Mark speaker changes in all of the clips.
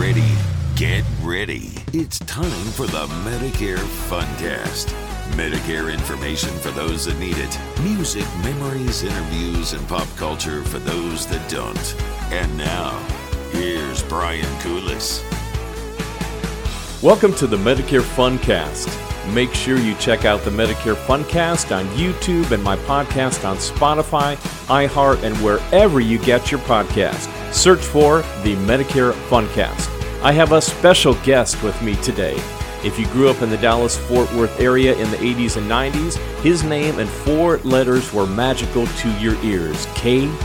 Speaker 1: ready, get ready. It's time for the Medicare Funcast. Medicare information for those that need it. Music, memories, interviews, and pop culture for those that don't. And now, here's Brian Koulis.
Speaker 2: Welcome to the Medicare Funcast. Make sure you check out the Medicare Funcast on YouTube and my podcast on Spotify, iHeart, and wherever you get your podcast. Search for the Medicare Funcast. I have a special guest with me today. If you grew up in the Dallas-Fort Worth area in the 80s and 90s, his name and 4 letters were magical to your ears. KVIL.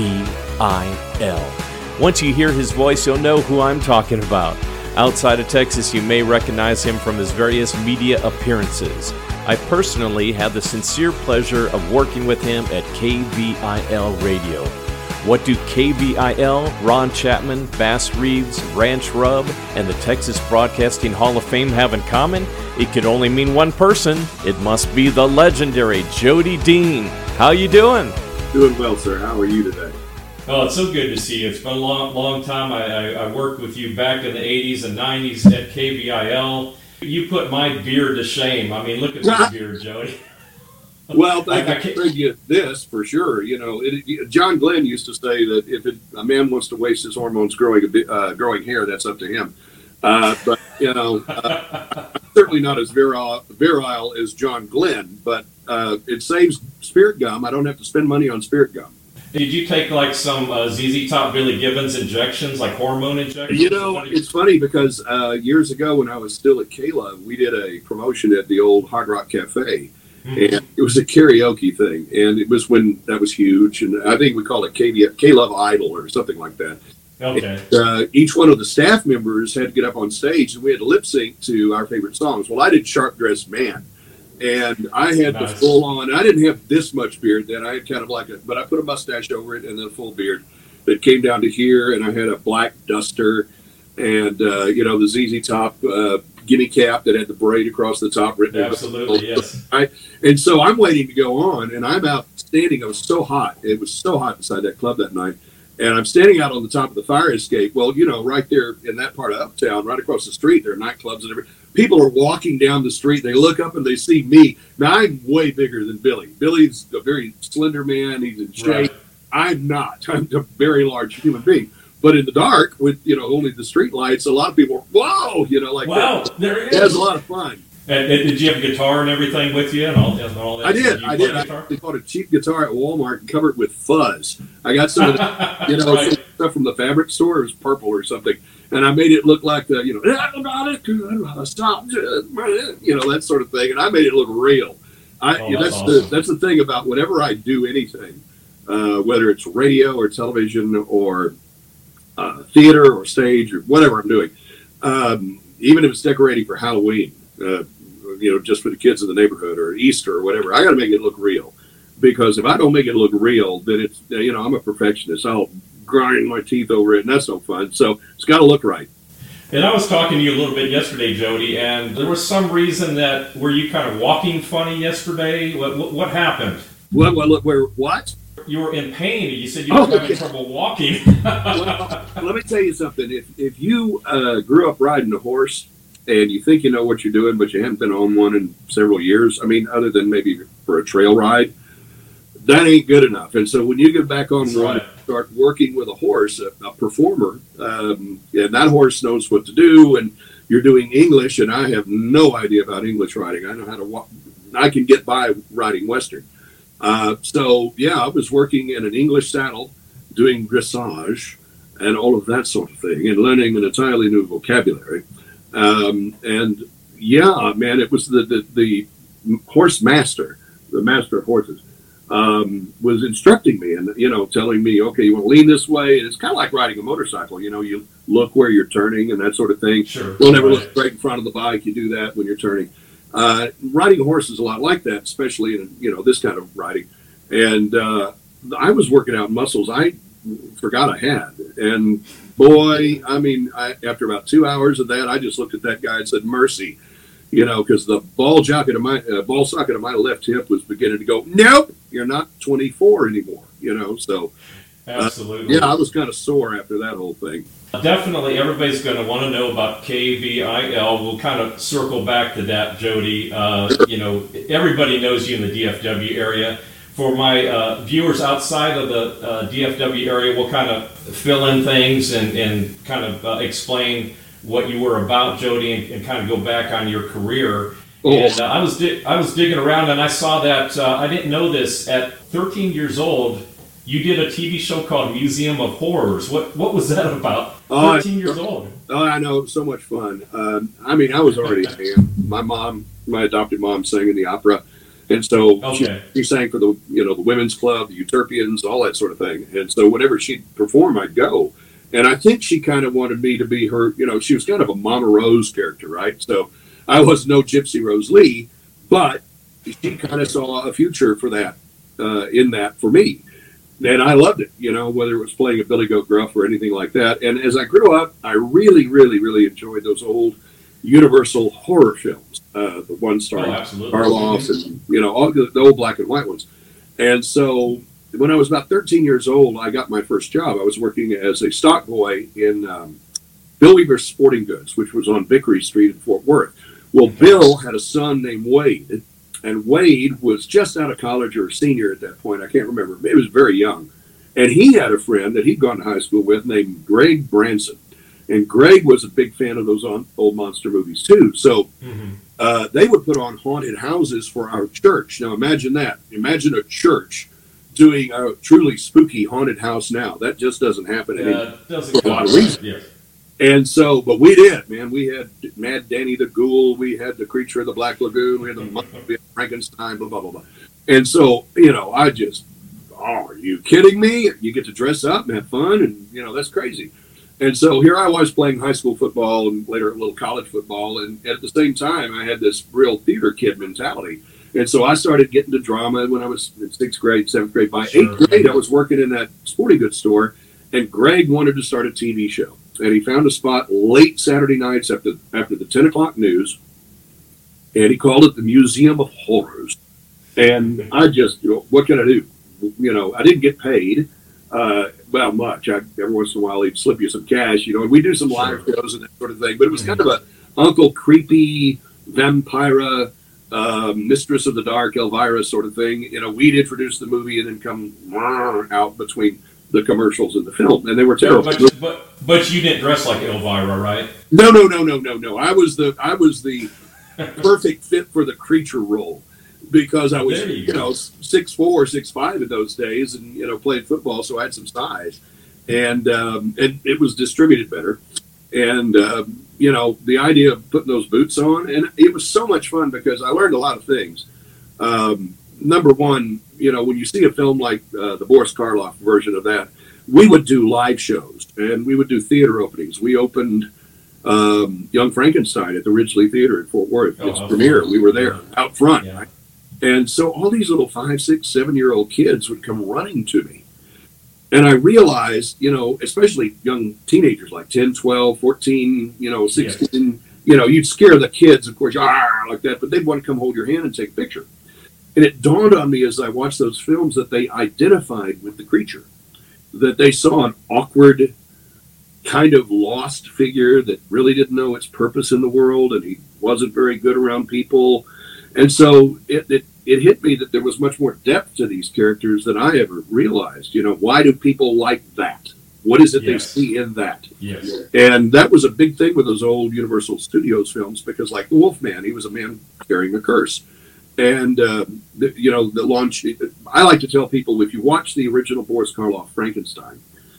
Speaker 2: Once you hear his voice, you'll know who I'm talking about. Outside of Texas, you may recognize him from his various media appearances. I personally had the sincere pleasure of working with him at KVIL Radio. What do KVIL, Ron Chapman, Bass Reeves, Ranch Rub, and the Texas Broadcasting Hall of Fame have in common? It could only mean one person. It must be the legendary Jody Dean. How you doing?
Speaker 3: Doing well, sir. How are you today?
Speaker 2: Oh, it's so good to see you. It's been a long time. I worked with you back in the 80s and 90s at KVIL. You put my beard to shame. I mean, look at this beard, Jody.
Speaker 3: Well, I can bring you this for sure. You know, John Glenn used to say that if a man wants to waste his hormones growing hair, that's up to him. But, you know, I'm certainly not as virile as John Glenn, but it saves Spirit Gum. I don't have to spend money on Spirit Gum.
Speaker 2: Did you take like some ZZ Top Billy Gibbons injections, like hormone injections?
Speaker 3: You know, it's funny because years ago when I was still at Kayla, we did a promotion at the old Hard Rock Cafe. Mm-hmm. And it was a karaoke thing. And it was when that was huge. And I think we called it K-Love Idol or something like that.
Speaker 2: Okay.
Speaker 3: And, each one of the staff members had to get up on stage and we had to lip sync to our favorite songs. Well, I did Sharp Dressed Man. And I had the full on, I didn't have this much beard then. I had kind of like but I put a mustache over it and then a full beard that came down to here. And I had a black duster and, you know, the ZZ Top guinea cap that had the braid across the top.
Speaker 2: Absolutely, yes.
Speaker 3: And so I'm waiting to go on and I'm out standing. It was so hot. It was so hot inside that club that night. And I'm standing out on the top of the fire escape. Well, you know, right there in that part of Uptown, right across the street, there are nightclubs and everything. People are walking down the street. They look up and they see me. Now, I'm way bigger than Billy. Billy's a very slender man. He's in shape. Right. I'm not. I'm a very large human being. But in the dark, with, you know, only the street lights, a lot of people are, whoa, you know, like,
Speaker 2: wow, there it is.
Speaker 3: It was a lot of fun.
Speaker 2: And did you have a guitar and everything with you and all that?
Speaker 3: I did. I bought a cheap guitar at Walmart and covered it with fuzz. I got some of the, you know, right. Stuff from the fabric store. It was purple or something. And I made it look like the, you know, stop, you know, that sort of thing. And I made it look real. That's awesome. That's the thing about whenever I do anything, whether it's radio or television or theater or stage or whatever I'm doing, even if it's decorating for Halloween, you know, just for the kids in the neighborhood or Easter or whatever, I got to make it look real. Because if I don't make it look real, then it's, you know, I'm a perfectionist. I'll grind my teeth over it, and that's no fun. So it's got to look right.
Speaker 2: And I was talking to you a little bit yesterday, Jody, and there was some reason that, were you kind of walking funny yesterday? What happened?
Speaker 3: What?
Speaker 2: You were in pain. You said you were having trouble walking.
Speaker 3: Well, let me tell you something. If you grew up riding a horse and you think you know what you're doing, but you haven't been on one in several years, I mean, other than maybe for a trail ride, that ain't good enough. And so when you get back on one and start working with a horse, a performer, and that horse knows what to do, and you're doing English, and I have no idea about English riding. I know how to walk. I can get by riding Western. So, yeah, I was working in an English saddle, doing dressage and all of that sort of thing, and learning an entirely new vocabulary. And, yeah, man, it was the horse master, the master of horses, was instructing me and, you know, telling me, okay, you want to lean this way. And it's kind of like riding a motorcycle. You know, you look where you're turning and that sort of thing.
Speaker 2: Sure.
Speaker 3: Don't ever look right in front of the bike. You do that when you're turning. Riding a horse is a lot like that, especially in, you know, this kind of riding. And I was working out muscles I forgot I had. And boy, I mean, after about 2 hours of that, I just looked at that guy and said, mercy, you know, because the ball socket of my left hip was beginning to go, nope, you're not 24 anymore, you know. So
Speaker 2: Absolutely.
Speaker 3: Yeah, I was kind of sore after that whole thing.
Speaker 2: Definitely, everybody's going to want to know about KVIL. We'll kind of circle back to that, Jody. Everybody knows you in the DFW area. For my viewers outside of the DFW area, we'll kind of fill in things and kind of explain what you were about, Jody, and kind of go back on your career. And I was digging around, and I saw that, I didn't know this, at 13 years old, you did a TV show called Museum of Horrors. What was that about? 13 years old.
Speaker 3: Oh, I know. It was so much fun. I was already a fan. My adopted mom sang in the opera. And so she sang for the women's club, the Utopians, all that sort of thing. And so whenever she'd perform, I'd go. And I think she kind of wanted me to be her, she was kind of a Mama Rose character, right? So I was no Gypsy Rose Lee, but she kind of saw a future for that, in that for me. And I loved it, whether it was playing a Billy Goat Gruff or anything like that. And as I grew up, I really, really, really enjoyed those old Universal horror films, the ones starring Karloff and, all the old black and white ones. And so when I was about 13 years old, I got my first job. I was working as a stock boy in Bill Weaver's Sporting Goods, which was on Vickery Street in Fort Worth. Well, Bill had a son named Wade. And Wade was just out of college or a senior at that point. I can't remember. He was very young. And he had a friend that he'd gone to high school with named Greg Branson. And Greg was a big fan of those old monster movies, too. So they would put on haunted houses for our church. Now, imagine that. Imagine a church doing a truly spooky haunted house now. That just doesn't happen anymore for a lot of reasons. Yes. And so, but we did, man. We had Mad Danny the Ghoul. We had the Creature of the Black Lagoon. We had the Frankenstein, blah, blah, blah, blah. And so, I just, are you kidding me? You get to dress up and have fun, and, that's crazy. And so here I was playing high school football and later a little college football. And at the same time, I had this real theater kid mentality. And so I started getting to drama when I was in 6th grade, 7th grade. By 8th grade, I was working in that sporting goods store, and Greg wanted to start a TV show. And he found a spot late Saturday nights after the 10 o'clock news, and he called it the Museum of Horrors. And I just, what can I do? I didn't get paid, much. Every once in a while, he'd slip you some cash, and we do some live shows and that sort of thing. But it was kind of a Uncle Creepy, Vampira, Mistress of the Dark, Elvira sort of thing. We'd introduce the movie and then come out between the commercials and the film, and they were terrible.
Speaker 2: But you didn't dress like Elvira, right?
Speaker 3: No. I was the perfect fit for the creature role because I was 6'4", 6'5" in those days, and played football, so I had some size, and it was distributed better, and the idea of putting those boots on, and it was so much fun because I learned a lot of things. Number one, when you see a film like the Boris Karloff version of that, we would do live shows and we would do theater openings. We opened Young Frankenstein at the Ridgely Theater in Fort Worth. Its premiere. We were there out front. Yeah. Right? And so all these little 5, 6, 7-year-old kids would come running to me. And I realized, especially young teenagers like 10, 12, 14, 16, you'd scare the kids, of course, like that, but they'd want to come hold your hand and take a picture. And it dawned on me as I watched those films that they identified with the creature, that they saw an awkward, kind of lost figure that really didn't know its purpose in the world, and he wasn't very good around people. And so it hit me that there was much more depth to these characters than I ever realized. Why do people like that? What is it they see in that? Yes. And that was a big thing with those old Universal Studios films, because like the Wolfman, he was a man carrying a curse. And, the launch, I like to tell people, if you watch the original Boris Karloff Frankenstein,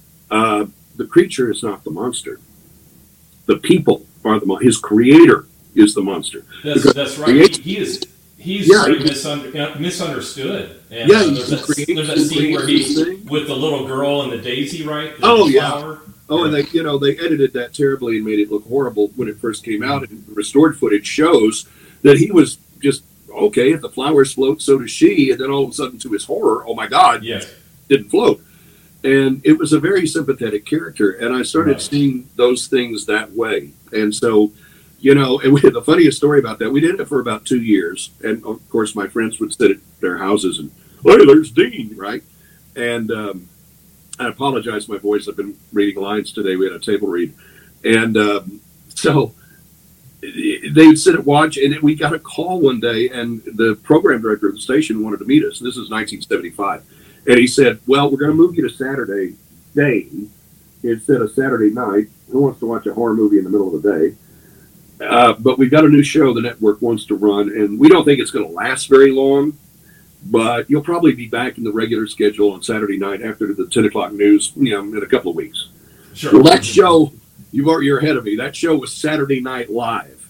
Speaker 3: the creature is not the monster. The people are his creator is the monster.
Speaker 2: That's right. He's very misunderstood. And, there's that scene where he's with the little girl and the daisy, right? Flower.
Speaker 3: And they edited that terribly and made it look horrible when it first came out. And restored footage shows that he was just, okay, if the flowers float, so does she. And then all of a sudden, to his horror, oh my God, didn't float. And it was a very sympathetic character. And I started seeing those things that way. And so, and we had the funniest story about that. We did it for about 2 years. And of course, my friends would sit at their houses and, hey, there's Dean, right? And I apologize for my voice. I've been reading lines today. We had a table read. And so they would sit and watch, and we got a call one day, and the program director of the station wanted to meet us. This is 1975. And he said, well, we're going to move you to Saturday day instead of Saturday night. Who wants to watch a horror movie in the middle of the day? But we've got a new show the network wants to run, and we don't think it's going to last very long, but you'll probably be back in the regular schedule on Saturday night after the 10 o'clock news, in a couple of weeks.
Speaker 2: Sure.
Speaker 3: Well, that show, you're ahead of me. That show was Saturday Night Live.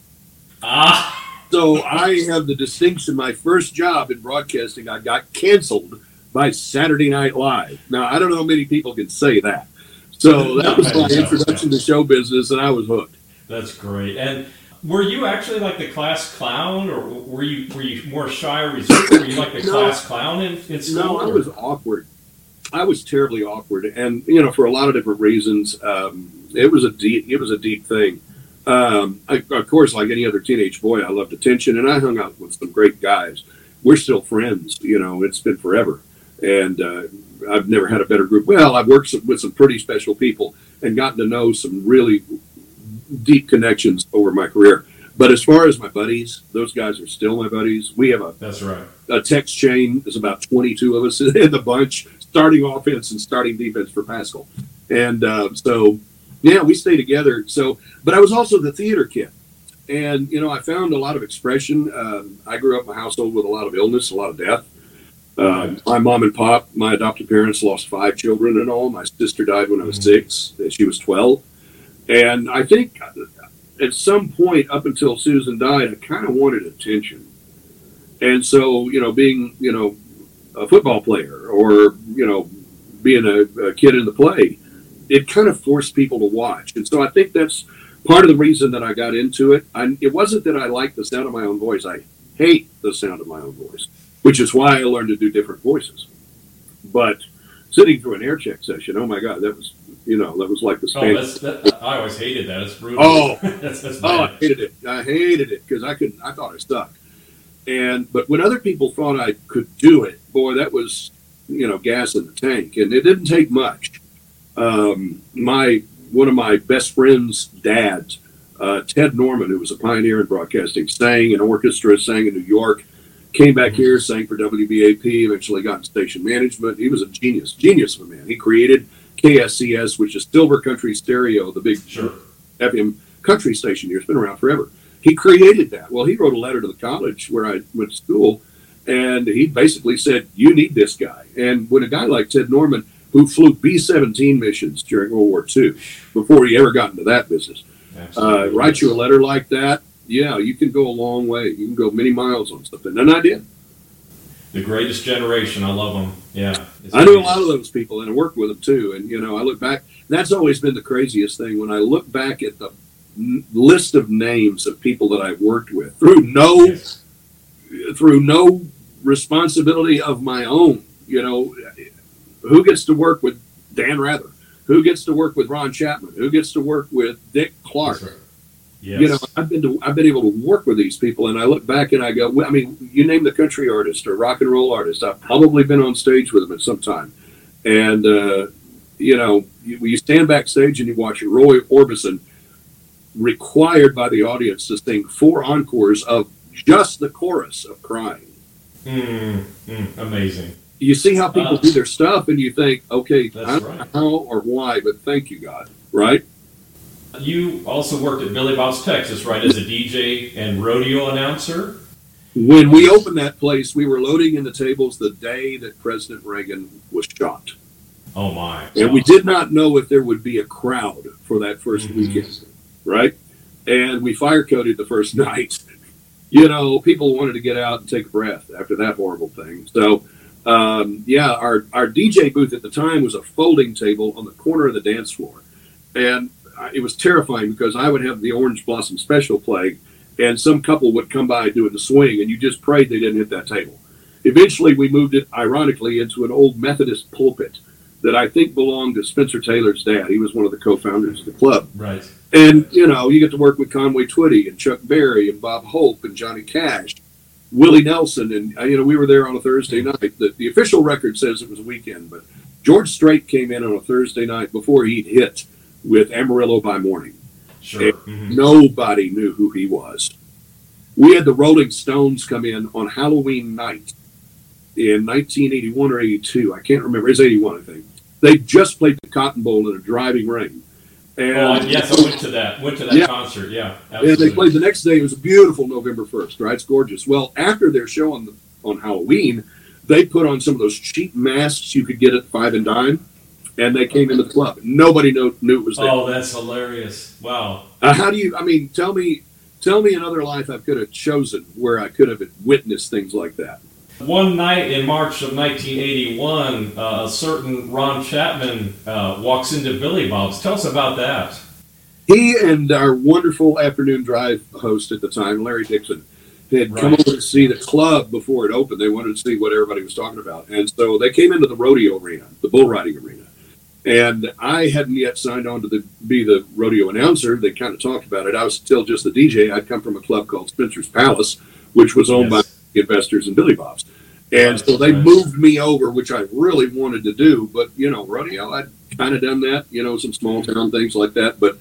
Speaker 3: So I have the distinction, my first job in broadcasting, I got canceled by Saturday Night Live. Now, I don't know how many people can say that. So that was my introduction to show business, and I was hooked.
Speaker 2: That's great. And were you actually like the class clown, or were you more shy or reserved? Were you like the class clown in school?
Speaker 3: No, I was awkward. I was terribly awkward, and for a lot of different reasons. It was a deep thing. Of course, like any other teenage boy, I loved attention, and I hung out with some great guys. We're still friends. It's been forever, and I've never had a better group. Well, I've worked with some pretty special people and gotten to know some really deep connections over my career. But as far as my buddies, those guys are still my buddies. We have a text chain. There's about 22 of us in the bunch, starting offense and starting defense for Pascal. And so, yeah, we stay together. So, but I was also the theater kid. And, I found a lot of expression. I grew up in a household with a lot of illness, a lot of death. My mom and pop, my adopted parents, lost 5 children in all. My sister died when I was 6. She was 12. And I think at some point up until Susan died, I kind of wanted attention. And so, being, a football player or, being a kid in the play, it kind of forced people to watch. And so I think that's part of the reason that I got into it. It wasn't that I liked the sound of my own voice. I hate the sound of my own voice, which is why I learned to do different voices. But sitting through an air check session, oh my God, that was like the Spanish.
Speaker 2: I always hated that. It's brutal.
Speaker 3: Oh,
Speaker 2: that's bad.
Speaker 3: I hated it. I hated it because I thought I sucked. But when other people thought I could do it, boy, that was, gas in the tank. And it didn't take much. One of my best friend's dads, Ted Norman, who was a pioneer in broadcasting, sang in orchestra, sang in New York, came back here, sang for WBAP, eventually got in station management. He was a genius of a man. He created KSCS, which is Silver Country Stereo, the big FM country station here. It's been around forever. He created that. Well, he wrote a letter to the college where I went to school, and he basically said, you need this guy. And when a guy like Ted Norman, who flew B-17 missions during World War II, before he ever got into that business, writes you a letter like that, yeah, you can go a long way. You can go many miles on something. And I did.
Speaker 2: The greatest generation. I love them. Yeah.
Speaker 3: I knew a lot of those people, and I worked with them too. And, I look back, that's always been the craziest thing. When I look back at the list of names of people that I've worked with through no responsibility of my own, who gets to work with Dan Rather? Who gets to work with Ron Chapman? Who gets to work with Dick Clark?
Speaker 2: That's right. Yes.
Speaker 3: I've been able to work with these people, and I look back and I go, well, I mean, you name the country artist or rock and roll artist, I've probably been on stage with them at some time. And, you stand backstage and you watch Roy Orbison required by the audience to sing 4 encores of just the chorus of Crying.
Speaker 2: Amazing.
Speaker 3: You see how people do their stuff, and you think, okay, I don't know how or why, but thank you, God, right?
Speaker 2: You also worked at Billy Bob's Texas, right, as a DJ and rodeo announcer?
Speaker 3: When we opened that place, we were loading in the tables the day that President Reagan was shot.
Speaker 2: Oh, my.
Speaker 3: And we did not know if there would be a crowd for that first weekend, right? And we fire-coded the first night. People wanted to get out and take a breath after that horrible thing. So, our DJ booth at the time was a folding table on the corner of the dance floor. And it was terrifying because I would have the Orange Blossom Special play, and some couple would come by doing the swing, and you just prayed they didn't hit that table. Eventually, we moved it, ironically, into an old Methodist pulpit that I think belonged to Spencer Taylor's dad. He was one of the co-founders of the club.
Speaker 2: Right.
Speaker 3: And, you get to work with Conway Twitty and Chuck Berry and Bob Hope and Johnny Cash, Willie Nelson, and, we were there on a Thursday night. The official record says it was a weekend, but George Strait came in on a Thursday night before he'd hit with Amarillo by Morning.
Speaker 2: Sure.
Speaker 3: Nobody knew who he was. We had the Rolling Stones come in on Halloween night in 1981 or 82. I can't remember. It's 81, I think. They just played the Cotton Bowl in a driving rain. And
Speaker 2: yes, I went to that concert. Yeah, absolutely.
Speaker 3: And they played the next day. It was a beautiful November 1st, right? It's gorgeous. Well, after their show on Halloween, they put on some of those cheap masks you could get at Five and Dime, and they came into the club. Nobody knew it was there.
Speaker 2: Oh, that's hilarious! Wow.
Speaker 3: How do you? I mean, tell me another life I could have chosen where I could have witnessed things like that.
Speaker 2: One night in March of 1981, a certain Ron Chapman walks into Billy Bob's. Tell us about that.
Speaker 3: He and our wonderful afternoon drive host at the time, Larry Dixon, had come over to see the club before it opened. They wanted to see what everybody was talking about. And so they came into the rodeo arena, the bull riding arena. And I hadn't yet signed on to be the rodeo announcer. They kind of talked about it. I was still just the DJ. I'd come from a club called Spencer's Palace, which was owned by investors in Billy Bob's. And so they moved me over, which I really wanted to do. But, rodeo, I'd kind of done that, some small town things like that. But,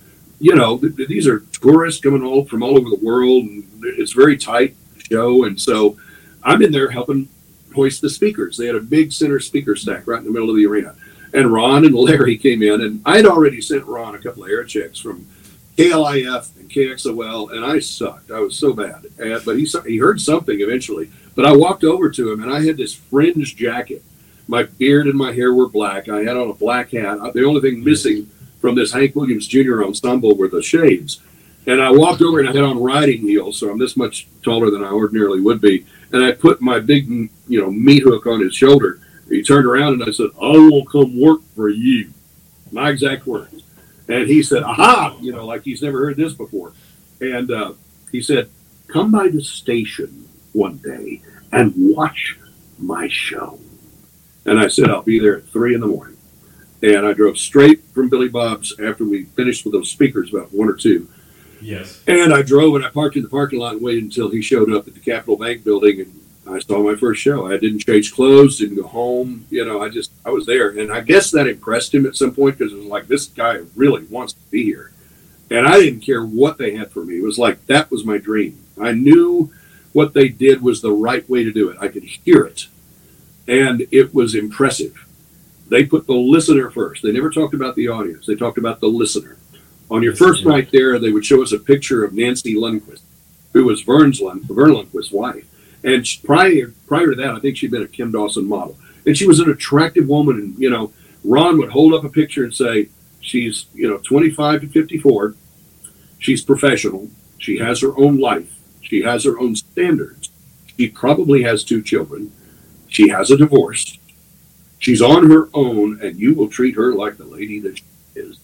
Speaker 3: these are tourists coming from all over the world. And it's a very tight show. And so I'm in there helping hoist the speakers. They had a big center speaker stack right in the middle of the arena. And Ron and Larry came in. And I had already sent Ron a couple of air checks from KLIF and KXOL, and I sucked. I was so bad. But he heard something eventually. But I walked over to him, and I had this fringe jacket. My beard and my hair were black. I had on a black hat. The only thing missing from this Hank Williams Jr. ensemble were the shades. And I walked over, and I had on riding heels, so I'm this much taller than I ordinarily would be. And I put my big, meat hook on his shoulder. He turned around, and I said, "I will come work for you." My exact words. And he said, "Aha!" Like he's never heard this before. And he said, "Come by the station one day and watch my show." And I said, "I'll be there at 3 a.m. And I drove straight from Billy Bob's after we finished with those speakers, about 1 or 2.
Speaker 2: Yes.
Speaker 3: And I drove and I parked in the parking lot and waited until he showed up at the Capitol Bank building, and I saw my first show. I didn't change clothes, didn't go home. I was there. And I guess that impressed him at some point, because it was like, this guy really wants to be here. And I didn't care what they had for me. It was like, that was my dream. I knew what they did was the right way to do it. I could hear it. And it was impressive. They put the listener first. They never talked about the audience. They talked about the listener. On your first night there, they would show us a picture of Nancy Lundquist, who was Vern Lundquist's wife. And prior to that, I think she'd been a Kim Dawson model. And she was an attractive woman. And, Ron would hold up a picture and say, she's, 25 to 54. She's professional. She has her own life. She has her own standards. She probably has 2 children. She has a divorce. She's on her own, and you will treat her like the lady that she is.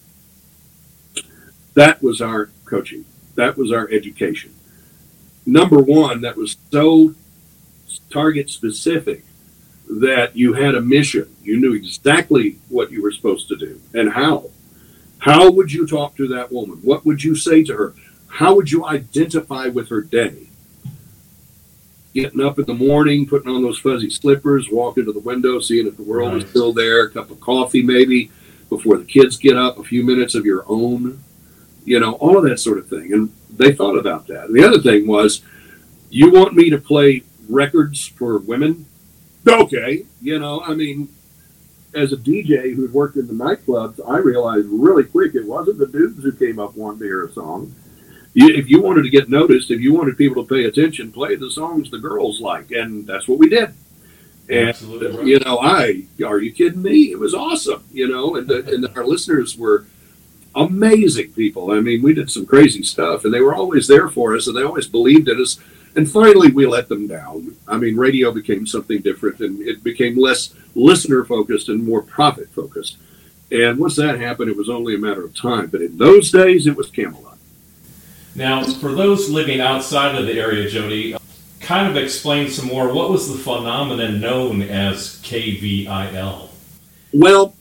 Speaker 3: That was our coaching. That was our education. Number one, that was so target specific that you had a mission. You knew exactly what you were supposed to do and how. How would you talk to that woman? What would you say to her? How would you identify with her day? Getting up in the morning, putting on those fuzzy slippers, walking to the window, seeing if the world is still there, a cup of coffee maybe, before the kids get up, a few minutes of your own, all of that sort of thing. And they thought about that. And the other thing was, you want me to play records for women? Okay. As a DJ who'd worked in the nightclubs, I realized really quick it wasn't the dudes who came up wanting to hear a song. If you wanted to get noticed, if you wanted people to pay attention, play the songs the girls like. And that's what we did. And,
Speaker 2: absolutely right.
Speaker 3: are you kidding me? It was awesome, and our listeners were amazing people. I mean, we did some crazy stuff, and they were always there for us, and they always believed in us. And finally, we let them down. I mean, radio became something different, and it became less listener-focused and more profit-focused. And once that happened, it was only a matter of time. But in those days, it was Camelot.
Speaker 2: Now, for those living outside of the area, Jody, kind of explain some more. What was the phenomenon known as KVIL?
Speaker 3: Well,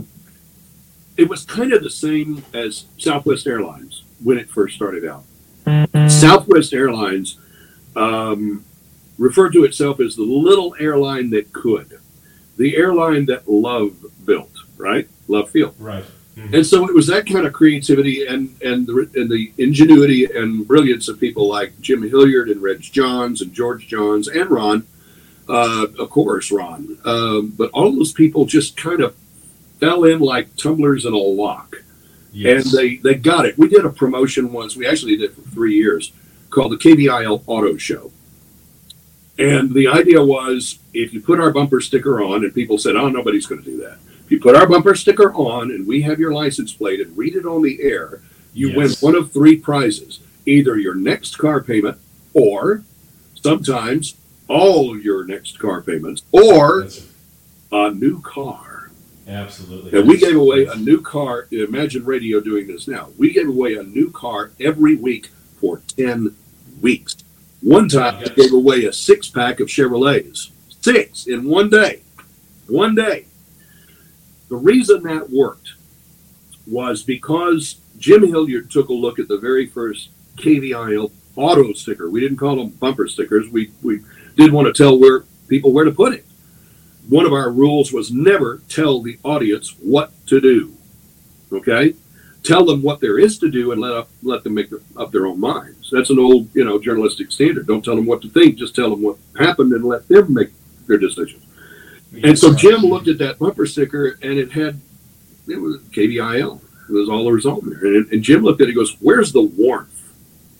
Speaker 3: it was kind of the same as Southwest Airlines when it first started out. Southwest Airlines referred to itself as the little airline that could. the airline that Love built, right? Love Field.
Speaker 4: Right. Mm-hmm.
Speaker 3: And so it was that kind of creativity and the ingenuity and brilliance of people like Jim Hilliard and Reg Johns and George Johns and Ron, of course, Ron. But all those people just kind of fell in like tumblers in a lock.
Speaker 4: Yes.
Speaker 3: And they got it. We did a promotion once. We actually did it for 3 years called the KVIL Auto Show. And the idea was, if you put our bumper sticker on, and people said, oh, nobody's going to do that. If you put our bumper sticker on and we have your license plate and read it on the air, you win one of 3 prizes. Either your next car payment, or sometimes all your next car payments, or a new car.
Speaker 4: Absolutely.
Speaker 3: And we gave away a new car. Imagine radio doing this now. We gave away a new car every week for 10 weeks. One time, we gave away a 6-pack of Chevrolets. 6 in one day. One day. The reason that worked was because Jim Hilliard took a look at the very first KVIL auto sticker. We didn't call them bumper stickers. We did want to tell people where to put it. One of our rules was never tell the audience what to do. Okay? Tell them what there is to do and let them make up their own minds. That's an old, journalistic standard. Don't tell them what to think. Just tell them what happened and let them make their decisions. And so Jim looked at that bumper sticker, and it was KVIL. It was all there was on there. And Jim looked at it and goes, where's the warmth?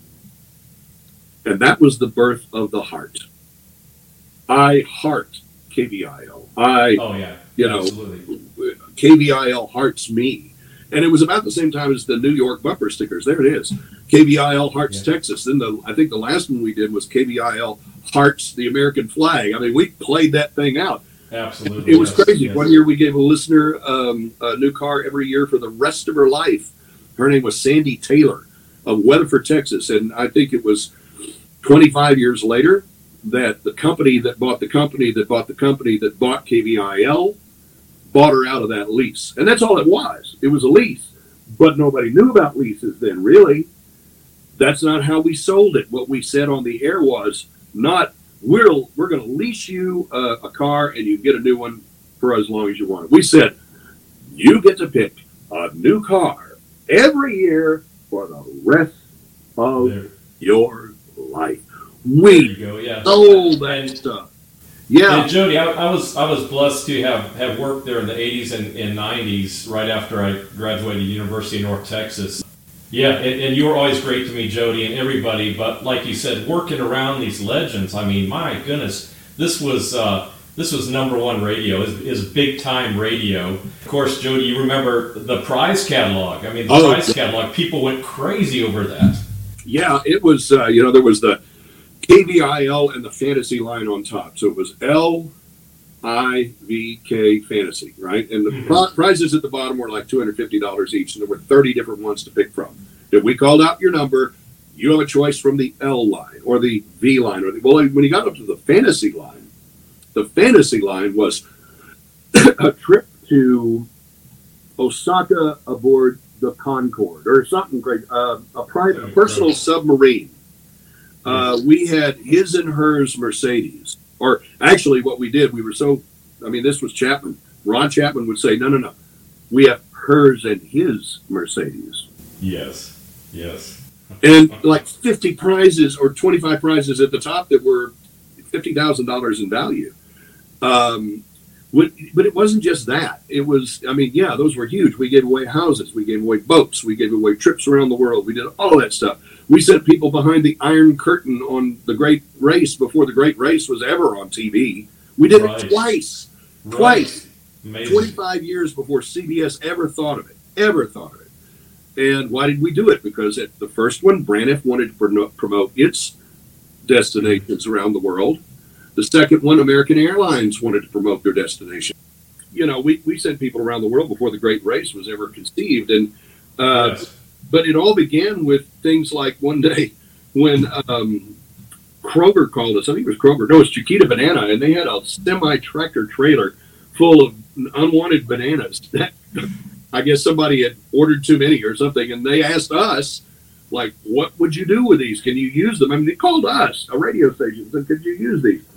Speaker 3: And that was the birth of the heart. I heart KVIL.
Speaker 4: Absolutely.
Speaker 3: KVIL hearts me. And it was about the same time as the New York bumper stickers. There it is. KVIL hearts Texas. Then I think the last one we did was KVIL hearts the American flag. I mean, we played that thing out.
Speaker 4: Absolutely.
Speaker 3: It was crazy. Yes. One year we gave a listener a new car every year for the rest of her life. Her name was Sandy Taylor of Weatherford, Texas. And I think it was 25 years later that the company that bought the company that bought the company that bought KVIL bought her out of that lease. And that's all it was. It was a lease. But nobody knew about leases then, really. That's not how we sold it. What we said on the air was not, we're going to lease you a car and you get a new one for as long as you want it. We said, you get to pick a new car every year for the rest of your life. We sold that stuff. Yeah.
Speaker 4: And Jody, I was blessed to have worked there in the 80s and 90s right after I graduated University of North Texas. Yeah, and you were always great to me, Jody, and everybody. But like you said, working around these legends, I mean, my goodness, this was number one radio. Is big time radio. Of course, Jody, you remember the prize catalog. I mean, the prize catalog. People went crazy over that.
Speaker 3: Yeah, it was. There was the KVIL and the fantasy line on top. So it was LIVK fantasy, right? And the prizes at the bottom were like $250 each, and there were 30 different ones to pick from. If we called out your number, you have a choice from the L line or the V line. When you got up to the fantasy line was a trip to Osaka aboard the Concorde or something great, a personal submarine. We had his and hers Mercedes. Or actually what we did, this was Chapman. Ron Chapman would say, no. We have hers and his Mercedes.
Speaker 4: Yes.
Speaker 3: And like 50 prizes or 25 prizes at the top that were $50,000 in value. But it wasn't just that. It was, those were huge. We gave away houses. We gave away boats. We gave away trips around the world. We did all that stuff. We sent people behind the Iron Curtain on the Great Race before the Great Race was ever on TV. We did it twice. Twice. Amazing. 25 years before CBS ever thought of it. And why did we do it? Because at the first one, Braniff wanted to promote its destinations around the world. The second one, American Airlines wanted to promote their destination. We sent people around the world before the Great Race was ever conceived. And but it all began with things like one day when Kroger called us. I think it was Kroger. No, it's Chiquita Banana. And they had a semi-tractor trailer full of unwanted bananas. I guess somebody had ordered too many or something. And they asked us, like, what would you do with these? Can you use them? They called us, a radio station, said, could you use these?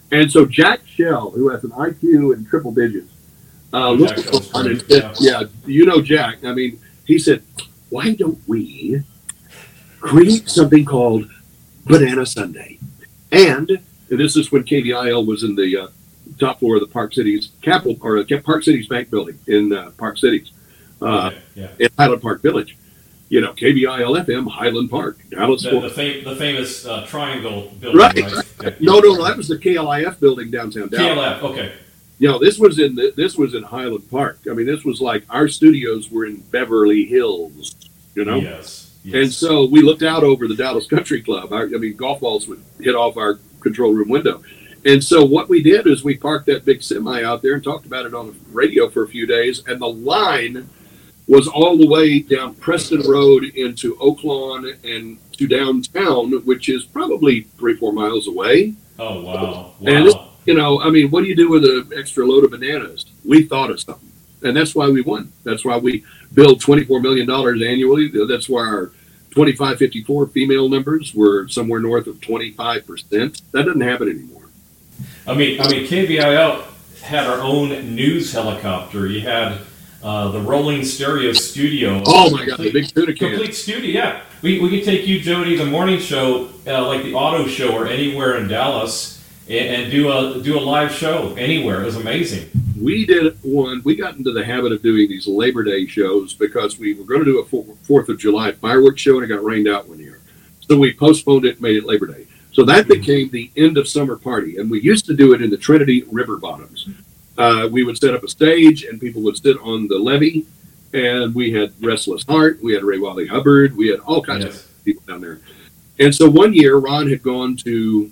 Speaker 3: And so Jack Shell, who has an IQ in triple digits, looked
Speaker 4: Jack
Speaker 3: at
Speaker 4: Shell's
Speaker 3: Ron and
Speaker 4: great,
Speaker 3: said, yeah, you know Jack. I mean, he said, why don't we create something called Banana Sunday? And this is when KVIL was in the top floor of the Park Cities Capital, or Park Cities Bank building in Park Cities, in Highland Park Village. You know, KVIL FM, Highland Park, Dallas.
Speaker 4: The famous triangle building,
Speaker 3: right?
Speaker 4: Yeah.
Speaker 3: No, that was the KLIF building downtown Dallas.
Speaker 4: KLF, okay.
Speaker 3: You know, this was in Highland Park. I mean, this was like our studios were in Beverly Hills. You know,
Speaker 4: Yes.
Speaker 3: and so we looked out over the Dallas Country Club. I mean, golf balls would hit off our control room window. And so what we did is we parked that big semi out there and talked about it on the radio for a few days, and the line was all the way down Preston Road into Oak Lawn and to downtown, which is probably 3-4 miles away.
Speaker 4: Oh, wow.
Speaker 3: And, you know, I mean, what do you do with an extra load of bananas? We thought of something. And that's why we won. That's why we billed $24 million annually. That's why our 25-54 female numbers were somewhere north of 25%. That doesn't happen anymore.
Speaker 4: I mean, KVIL had our own news helicopter. You had the rolling stereo studio.
Speaker 3: Oh my God, the big tuna can.
Speaker 4: Complete studio, yeah. We could take you, Jody, the morning show, like the auto show or anywhere in Dallas, and do a live show anywhere. It was amazing.
Speaker 3: We did one. We got into the habit of doing these Labor Day shows because we were going to do a 4th of July fireworks show, and it got rained out one year. So we postponed it and made it Labor Day. So that became the end of summer party. And we used to do it in the Trinity River bottoms. We would set up a stage, and people would sit on the levee. And we had Restless Heart. We had Ray Wally Hubbard. We had all kinds of people down there. And so one year, Ron had gone to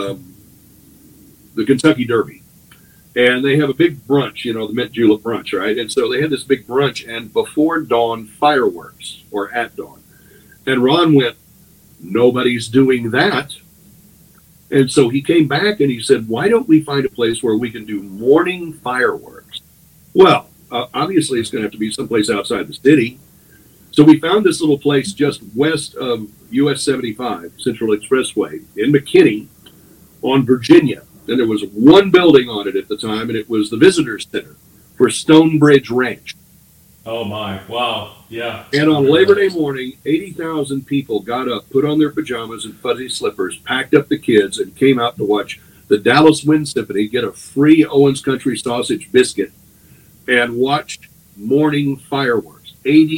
Speaker 3: the Kentucky Derby. And they have a big brunch, you know, the Mint Julep brunch, right? And so they had this big brunch, and before dawn, fireworks, or at dawn. And Ron went, nobody's doing that. And so he came back and he said, why don't we find a place where we can do morning fireworks? Well, obviously it's going to have to be someplace outside the city. So we found this little place just west of US 75, Central Expressway, in McKinney on Virginia. And there was one building on it at the time, and it was the Visitor Center for Stonebridge Ranch.
Speaker 4: Oh, my. Wow. Yeah.
Speaker 3: And on Labor Day morning, 80,000 people got up, put on their pajamas and fuzzy slippers, packed up the kids, and came out to watch the Dallas Wind Symphony get a free Owens Country sausage biscuit and watched morning fireworks.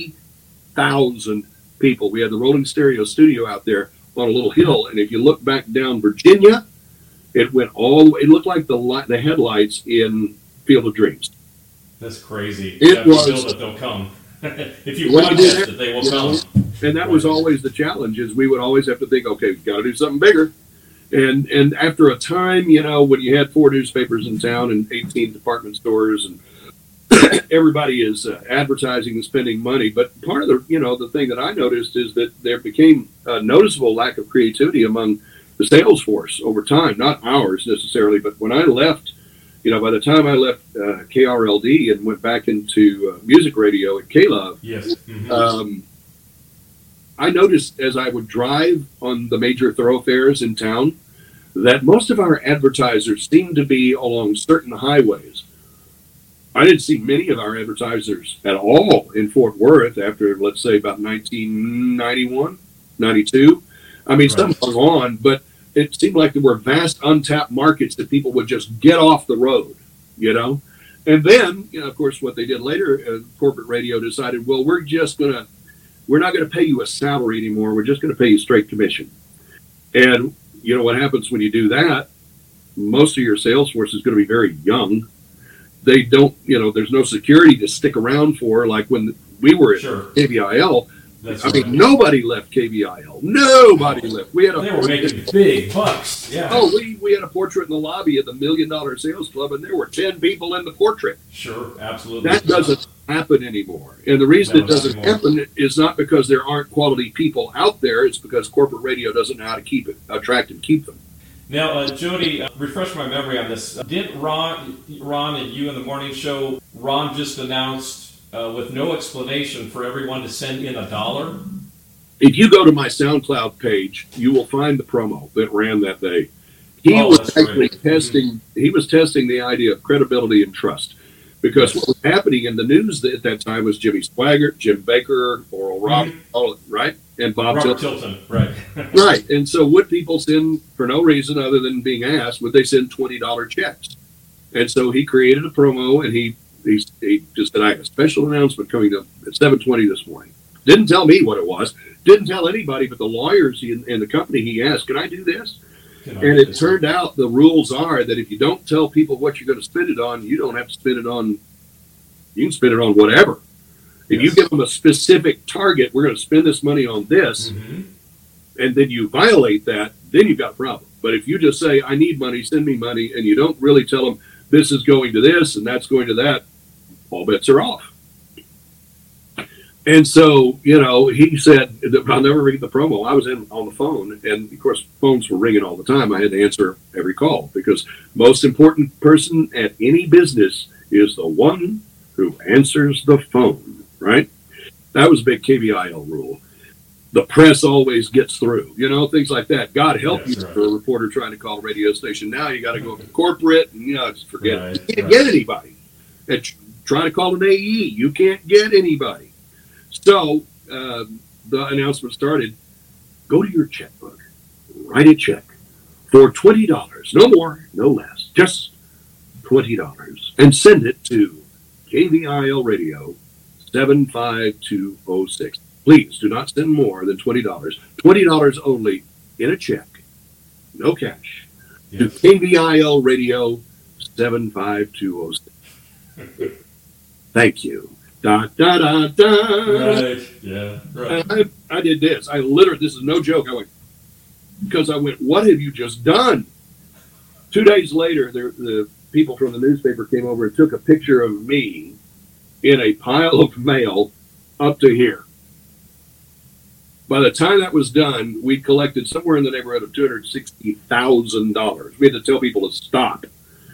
Speaker 3: 80,000 people. We had the Rolling Stereo studio out there on a little hill, and if you look back down Virginia, it went all the way. It looked like the headlights in Field of Dreams.
Speaker 4: That's crazy.
Speaker 3: It was.
Speaker 4: Feel that they'll come. If you broadcast it, they will come.
Speaker 3: And that was always the challenge, is we would always have to think, okay, we've got to do something bigger. And after a time, you know, when you had 4 newspapers in town and 18 department stores, and everybody is advertising and spending money. But part of the thing that I noticed is that there became a noticeable lack of creativity among the sales force over time, not ours necessarily, but when I left, you know, by the time I left KRLD and went back into music radio at K-Love,
Speaker 4: yes. Mm-hmm.
Speaker 3: I noticed as I would drive on the major thoroughfares in town that most of our advertisers seemed to be along certain highways. I didn't see many of our advertisers at all in Fort Worth after, let's say, about 1991, 92. I mean, some hung on, but it seemed like there were vast untapped markets that people would just get off the road, you know? And then, you know, of course, what they did later, corporate radio decided, well, we're not going to pay you a salary anymore. We're just going to pay you straight commission. And you know what happens when you do that? Most of your sales force is going to be very young. They don't, you know, there's no security to stick around for, like when we were at KVIL. I mean, nobody left KVIL. Nobody left. We had
Speaker 4: they were making big bucks. Yeah.
Speaker 3: Oh, we had a portrait in the lobby at the $1 Million Sales Club, and there were 10 people in the portrait.
Speaker 4: Sure, absolutely.
Speaker 3: That doesn't happen anymore. And the reason it doesn't happen is not because there aren't quality people out there. It's because corporate radio doesn't know how to attract and keep them.
Speaker 4: Now, Jody, refresh my memory on this. Didn't Ron and you in the morning show, Ron just announced with no explanation for everyone to send in $1?
Speaker 3: If you go to my SoundCloud page, you will find the promo that ran that day. He
Speaker 4: Oh,
Speaker 3: was
Speaker 4: that's
Speaker 3: actually
Speaker 4: great.
Speaker 3: testing. He was testing the idea of credibility and trust, because what was happening in the news at that time was Jimmy Swaggart, Jim Baker, Oral Roberts, all right, and Bob
Speaker 4: Robert
Speaker 3: Tilton.
Speaker 4: Tilton, right.
Speaker 3: Right. And so would people send, for no reason other than being asked, would they send $20 checks? And so he created a promo, and he just said, I have a special announcement coming up at 7:20 this morning. Didn't tell me what it was. Didn't tell anybody but the lawyers and the company he asked, can I do this? And it turned out the rules are that if you don't tell people what you're going to spend it on, you don't have to spend it on, you can spend it on whatever. If you give them a specific target, we're going to spend this money on this, and then you violate that, then you've got a problem. But if you just say, I need money, send me money, and you don't really tell them this is going to this and that's going to that, all bets are off. And so, you know, he said, I'll never read the promo. I was on the phone, and of course, phones were ringing all the time. I had to answer every call, because most important person at any business is the one who answers the phone, right? That was a big KVIL rule. The press always gets through, you know, things like that. God help you for a reporter trying to call a radio station. Now you got to go to corporate, and, you know, just forget it. You can't get anybody. And try to call an AE. You can't get anybody. So the announcement started, go to your checkbook, write a check for $20, no more, no less, just $20, and send it to KVIL Radio 75206. Please do not send more than $20. $20 only in a check, no cash, to KVIL Radio 75206. Thank you. Da, da, da, da.
Speaker 4: Right. Yeah. Right.
Speaker 3: I did this. I literally, this is no joke. I went, what have you just done? 2 days later, the people from the newspaper came over and took a picture of me in a pile of mail up to here. By the time that was done, we'd collected somewhere in the neighborhood of $260,000. We had to tell people to stop.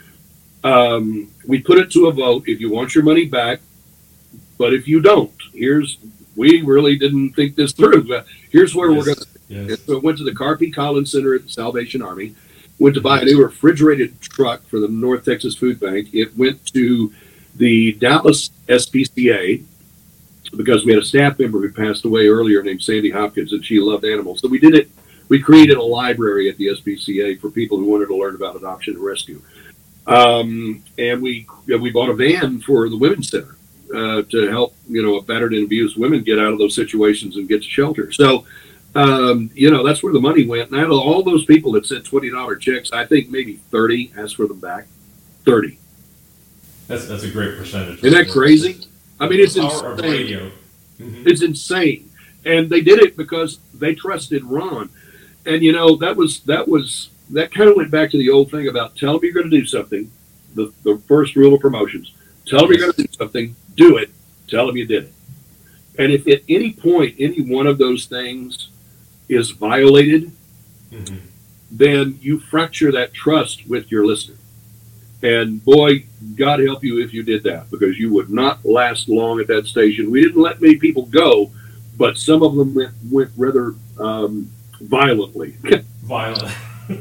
Speaker 3: We put it to a vote. If you want your money back, but if you don't, we really didn't think this through. Here's where we're going to. Yes. So it went to the Carpy Collins Center at the Salvation Army. Went to buy a new refrigerated truck for the North Texas Food Bank. It went to the Dallas SPCA, because we had a staff member who passed away earlier named Sandy Hopkins, and she loved animals. So we did it. We created a library at the SPCA for people who wanted to learn about adoption and rescue. And we bought a van for the Women's Center to help, you know, battered and abused women get out of those situations and get to shelter. So, you know, that's where the money went. And out of all those people that sent $20 checks, I think maybe 30 asked for them back. 30.
Speaker 4: That's a great percentage.
Speaker 3: Isn't that crazy? I mean, it's insane. It's insane. And they did it because they trusted Ron. And, you know, that kind of went back to the old thing about tell them you're going to do something. The first rule of promotions. Tell them you're going to do something. Do it. Tell them you did it. And if at any point any one of those things is violated, then you fracture that trust with your listener. And boy, God help you if you did that, because you would not last long at that station. We didn't let many people go, but some of them went rather violently.
Speaker 4: Violent.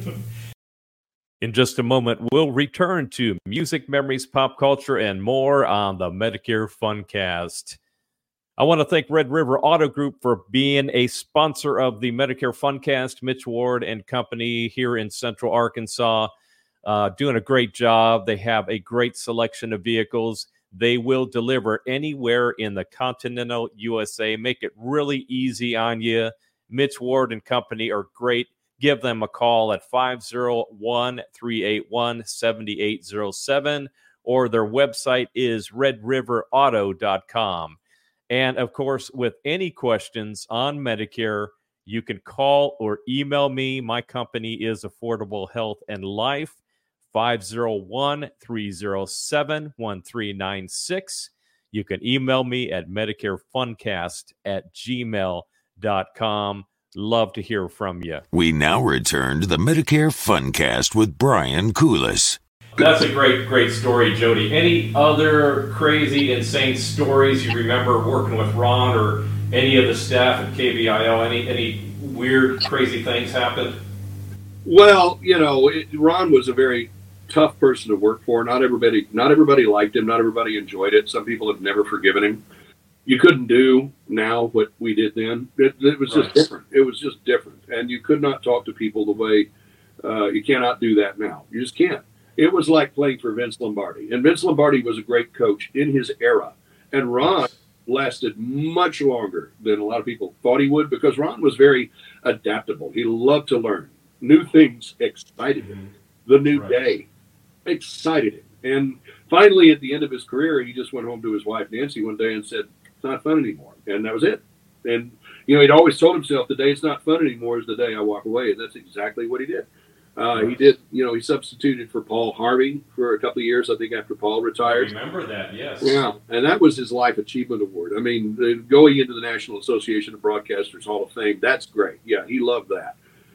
Speaker 2: In just a moment, we'll return to music, memories, pop culture, and more on the Medicare Funcast. I want to thank Red River Auto Group for being a sponsor of the Medicare Funcast. Mitch Ward and company here in Central Arkansas, doing a great job. They have a great selection of vehicles. They will deliver anywhere in the continental USA. Make it really easy on you. Mitch Ward and company are great. Give them a call at 501-381-7807, or their website is redriverauto.com. And of course, with any questions on Medicare, you can call or email me. My company is Affordable Health and Life, 501-307-1396. You can email me at medicarefuncast@gmail.com. Love to hear from you.
Speaker 1: We now return to the Medicare Funcast with Brian Koulis.
Speaker 4: That's a great story, Jody. Any other crazy, insane stories you remember working with Ron or any of the staff at KVIL? Any weird, crazy things happened?
Speaker 3: Well, Ron was a very tough person to work for. Not everybody liked him. Not everybody enjoyed it. Some people have never forgiven him. You couldn't do now what we did then. It was just different. It was just different, and you could not talk to people the way you cannot do that now. You just can't. It was like playing for Vince Lombardi, and Vince Lombardi was a great coach in his era, and Ron lasted much longer than a lot of people thought he would because Ron was very adaptable. He loved to learn. New things excited him. The new day excited him. And finally, at the end of his career, he just went home to his wife, Nancy, one day and said, it's not fun anymore. And that was it. And, he'd always told himself, the day it's not fun anymore is the day I walk away. And that's exactly what he did. He did, he substituted for Paul Harvey for a couple of years, I think, after Paul retired.
Speaker 4: I remember that, yes.
Speaker 3: Yeah, and that was his Life Achievement Award. I mean, going into the National Association of Broadcasters Hall of Fame, that's great. Yeah, he loved that.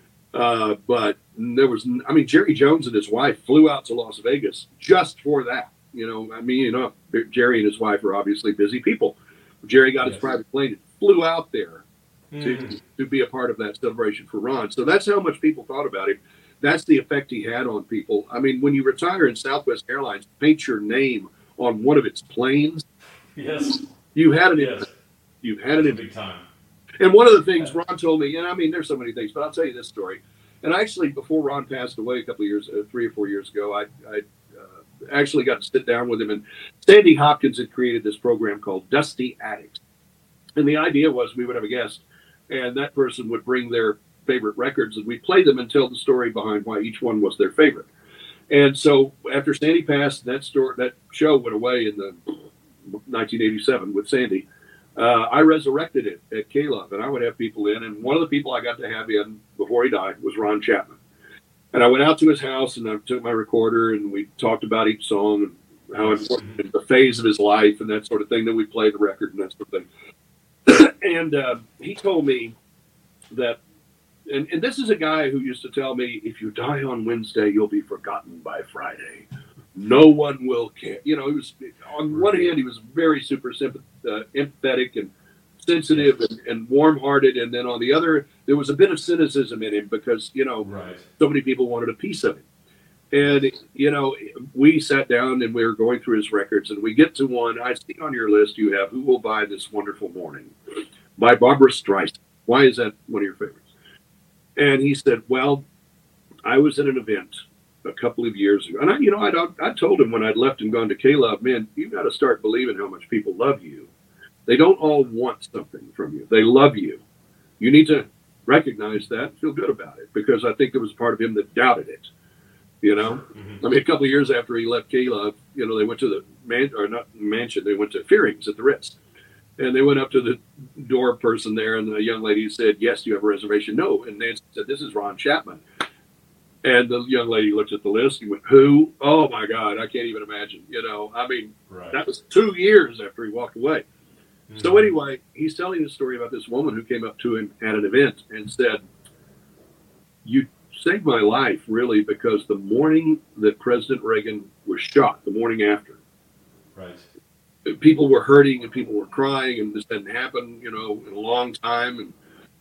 Speaker 3: But there was, Jerry Jones and his wife flew out to Las Vegas just for that. Jerry and his wife are obviously busy people. Jerry got his private plane and flew out there to be a part of that celebration for Ron. So that's how much people thought about him. That's the effect he had on people. I mean, when you retire in Southwest Airlines, paint your name on one of its planes.
Speaker 4: Yes.
Speaker 3: You had it in. You had it in.
Speaker 4: Big time.
Speaker 3: And one of the things Ron told me, and there's so many things, but I'll tell you this story. And actually, before Ron passed away a couple of years, 3 or 4 years ago, I actually got to sit down with him. And Sandy Hopkins had created this program called Dusty Attics. And the idea was we would have a guest, and that person would bring their favorite records, and we'd play them and tell the story behind why each one was their favorite. And so after Sandy passed, that show went away in the 1987 with Sandy. I resurrected it at K-Love, and I would have people in. And one of the people I got to have in before he died was Ron Chapman. And I went out to his house, and I took my recorder, and we talked about each song and how important the phase of his life and that sort of thing. Then we played the record and that sort of thing. And he told me that, and this is a guy who used to tell me, if you die on Wednesday, you'll be forgotten by Friday. No one will care. He was, on one hand, he was very super empathetic and sensitive and warm-hearted. And then on the other, there was a bit of cynicism in him because, so many people wanted a piece of him. And, we sat down and we were going through his records, and we get to one. I see on your list you have Who Will Buy This Wonderful Morning by Barbra Streisand. Why is that one of your favorites? And he said, well, I was at an event a couple of years ago. And I told him when I'd left and gone to K-Love, man, you've got to start believing how much people love you. They don't all want something from you. They love you. You need to recognize that and feel good about it, because I think there was part of him that doubted it. A couple of years after he left K-Love, they went to the mansion, they went to Fearing's at the Ritz. And they went up to the door person there, and the young lady said, yes, do you have a reservation? No. And Nancy said, this is Ron Chapman. And the young lady looked at the list and went, who? Oh, my God, I can't even imagine. That was 2 years after he walked away. Mm-hmm. So anyway, he's telling the story about this woman who came up to him at an event and said, you saved my life, really, because the morning that President Reagan was shot, the morning after, people were hurting and people were crying, and this hadn't happened, in a long time. And,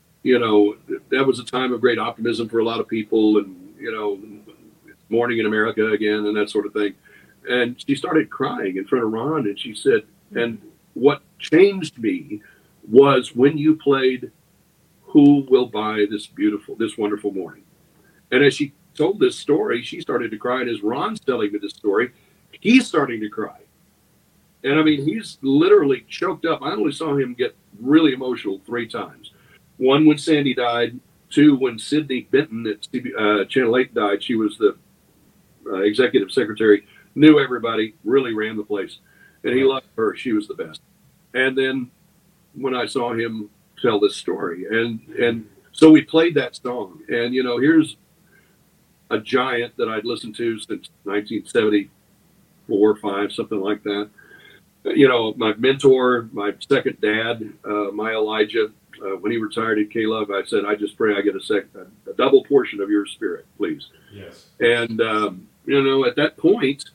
Speaker 3: that was a time of great optimism for a lot of people, and, morning in America again and that sort of thing. And she started crying in front of Ron, and she said, and what changed me was when you played Who Will Buy This Wonderful Morning. And as she told this story, she started to cry. And as Ron's telling me this story, he's starting to cry. And he's literally choked up. I only saw him get really emotional 3 times. One, when Sandy died. 2, when Sydney Benton at Channel 8 died. She was the executive secretary, knew everybody, really ran the place. And he loved her. She was the best. And then when I saw him tell this story. And so we played that song. And, here's a giant that I'd listened to since 1974 or 5, something like that. My mentor, my second dad, my Elijah, when he retired at K-Love, I said, I just pray I get a double portion of your spirit, please.
Speaker 4: Yes.
Speaker 3: And, at that point,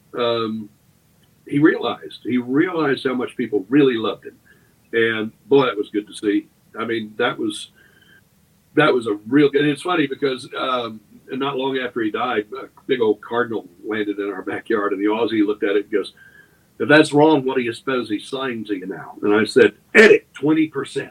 Speaker 3: he realized how much people really loved him. And boy, that was good to see. That was a real good, and it's funny because not long after he died, a big old cardinal landed in our backyard, and the Aussie looked at it and goes, "If that's wrong, what do you suppose he's saying to you now?" And I said, "Edit 20%."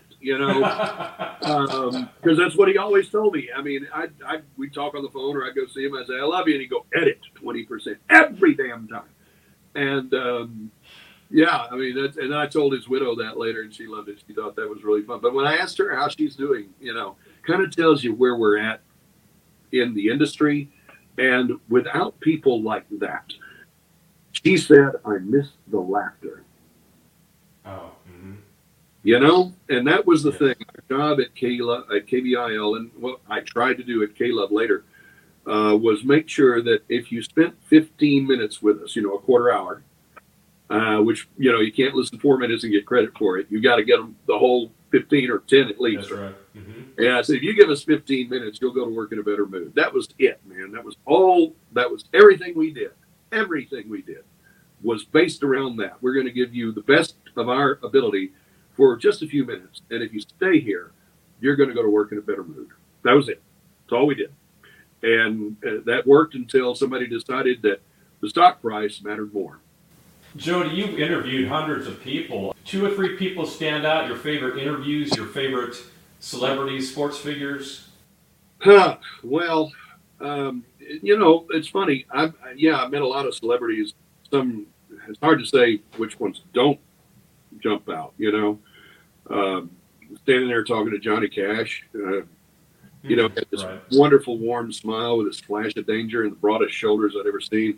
Speaker 3: Because that's what he always told me. I mean, we'd talk on the phone, or I'd go see him. I'd say, "I love you," and he'd go, "Edit 20% every damn time." And yeah, I mean, and I told his widow that later, and she loved it. She thought that was really fun. But when I asked her how she's doing, kind of tells you where we're at in the industry. And without people like that, she said, "I miss the laughter."
Speaker 4: Oh, mm-hmm.
Speaker 3: And that was the thing. Our job at KBIL, and what I tried to do at K-Love later, was make sure that if you spent 15 minutes with us, a quarter hour, which, you can't listen 4 minutes and get credit for it. You got to get them the whole 15 or 10 at least.
Speaker 4: That's right. Mm-hmm.
Speaker 3: Yeah, so if you give us 15 minutes, you'll go to work in a better mood. That was it, man. That was everything we did. Everything we did was based around that. We're going to give you the best of our ability for just a few minutes. And if you stay here, you're going to go to work in a better mood. That was it. That's all we did. And that worked until somebody decided that the stock price mattered more.
Speaker 4: Jody, you've interviewed hundreds of people. 2 or 3 people stand out, your favorite interviews, your favorite celebrities, sports figures?
Speaker 3: Well, it's funny. I met a lot of celebrities. Some, it's hard to say which ones don't jump out, standing there talking to Johnny Cash, had this
Speaker 4: right.
Speaker 3: wonderful, warm smile with his flash of danger and the broadest shoulders I'd ever seen.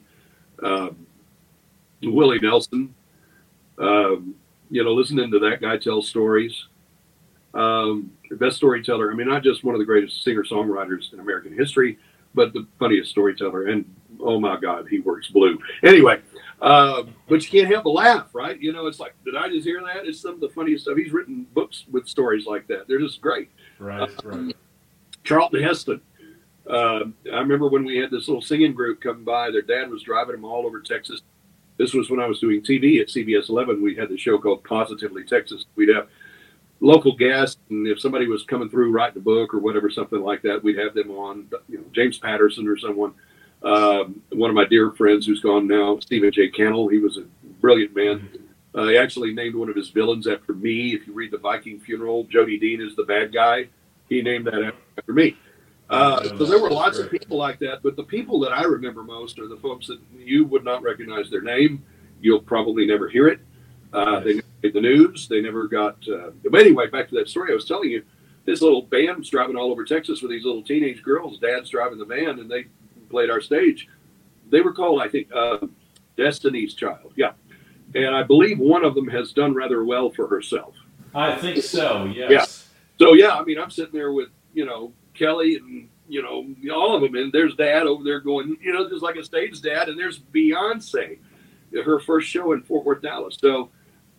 Speaker 3: Willie Nelson, listening to that guy tell stories. The best storyteller. I mean, not just one of the greatest singer-songwriters in American history, but the funniest storyteller. And oh my God, he works blue. Anyway, but you can't help but laugh, right? It's like, did I just hear that? It's some of the funniest stuff. He's written books with stories like that. They're just great.
Speaker 4: Right.
Speaker 3: Charlton Heston. I remember when we had this little singing group come by. Their dad was driving them all over Texas. This was when I was doing TV at CBS 11. We had the show called Positively Texas. We'd have local guests, and if somebody was coming through writing a book or whatever, something like that, we'd have them on. James Patterson or someone. One of my dear friends who's gone now, Stephen J. Cannell. He was a brilliant man. He actually named one of his villains after me. If you read the Viking Funeral, Jody Dean is the bad guy. He named that after me. So there were lots of people like that, but the people that I remember most are the folks that you would not recognize their name. You'll probably never hear it. They never made the news. They never got. But anyway, back to that story I was telling you. This little band was driving all over Texas with these little teenage girls. Dad's driving the van, and they played our stage. They were called, I think, Destiny's Child. Yeah, and I believe one of them has done rather well for herself.
Speaker 4: I think so. Yes.
Speaker 3: Yeah. So yeah, I mean, I'm sitting there with Kelly and all of them, and there's Dad over there going, just like a stage dad, and there's Beyonce, her first show in Fort Worth, Dallas. So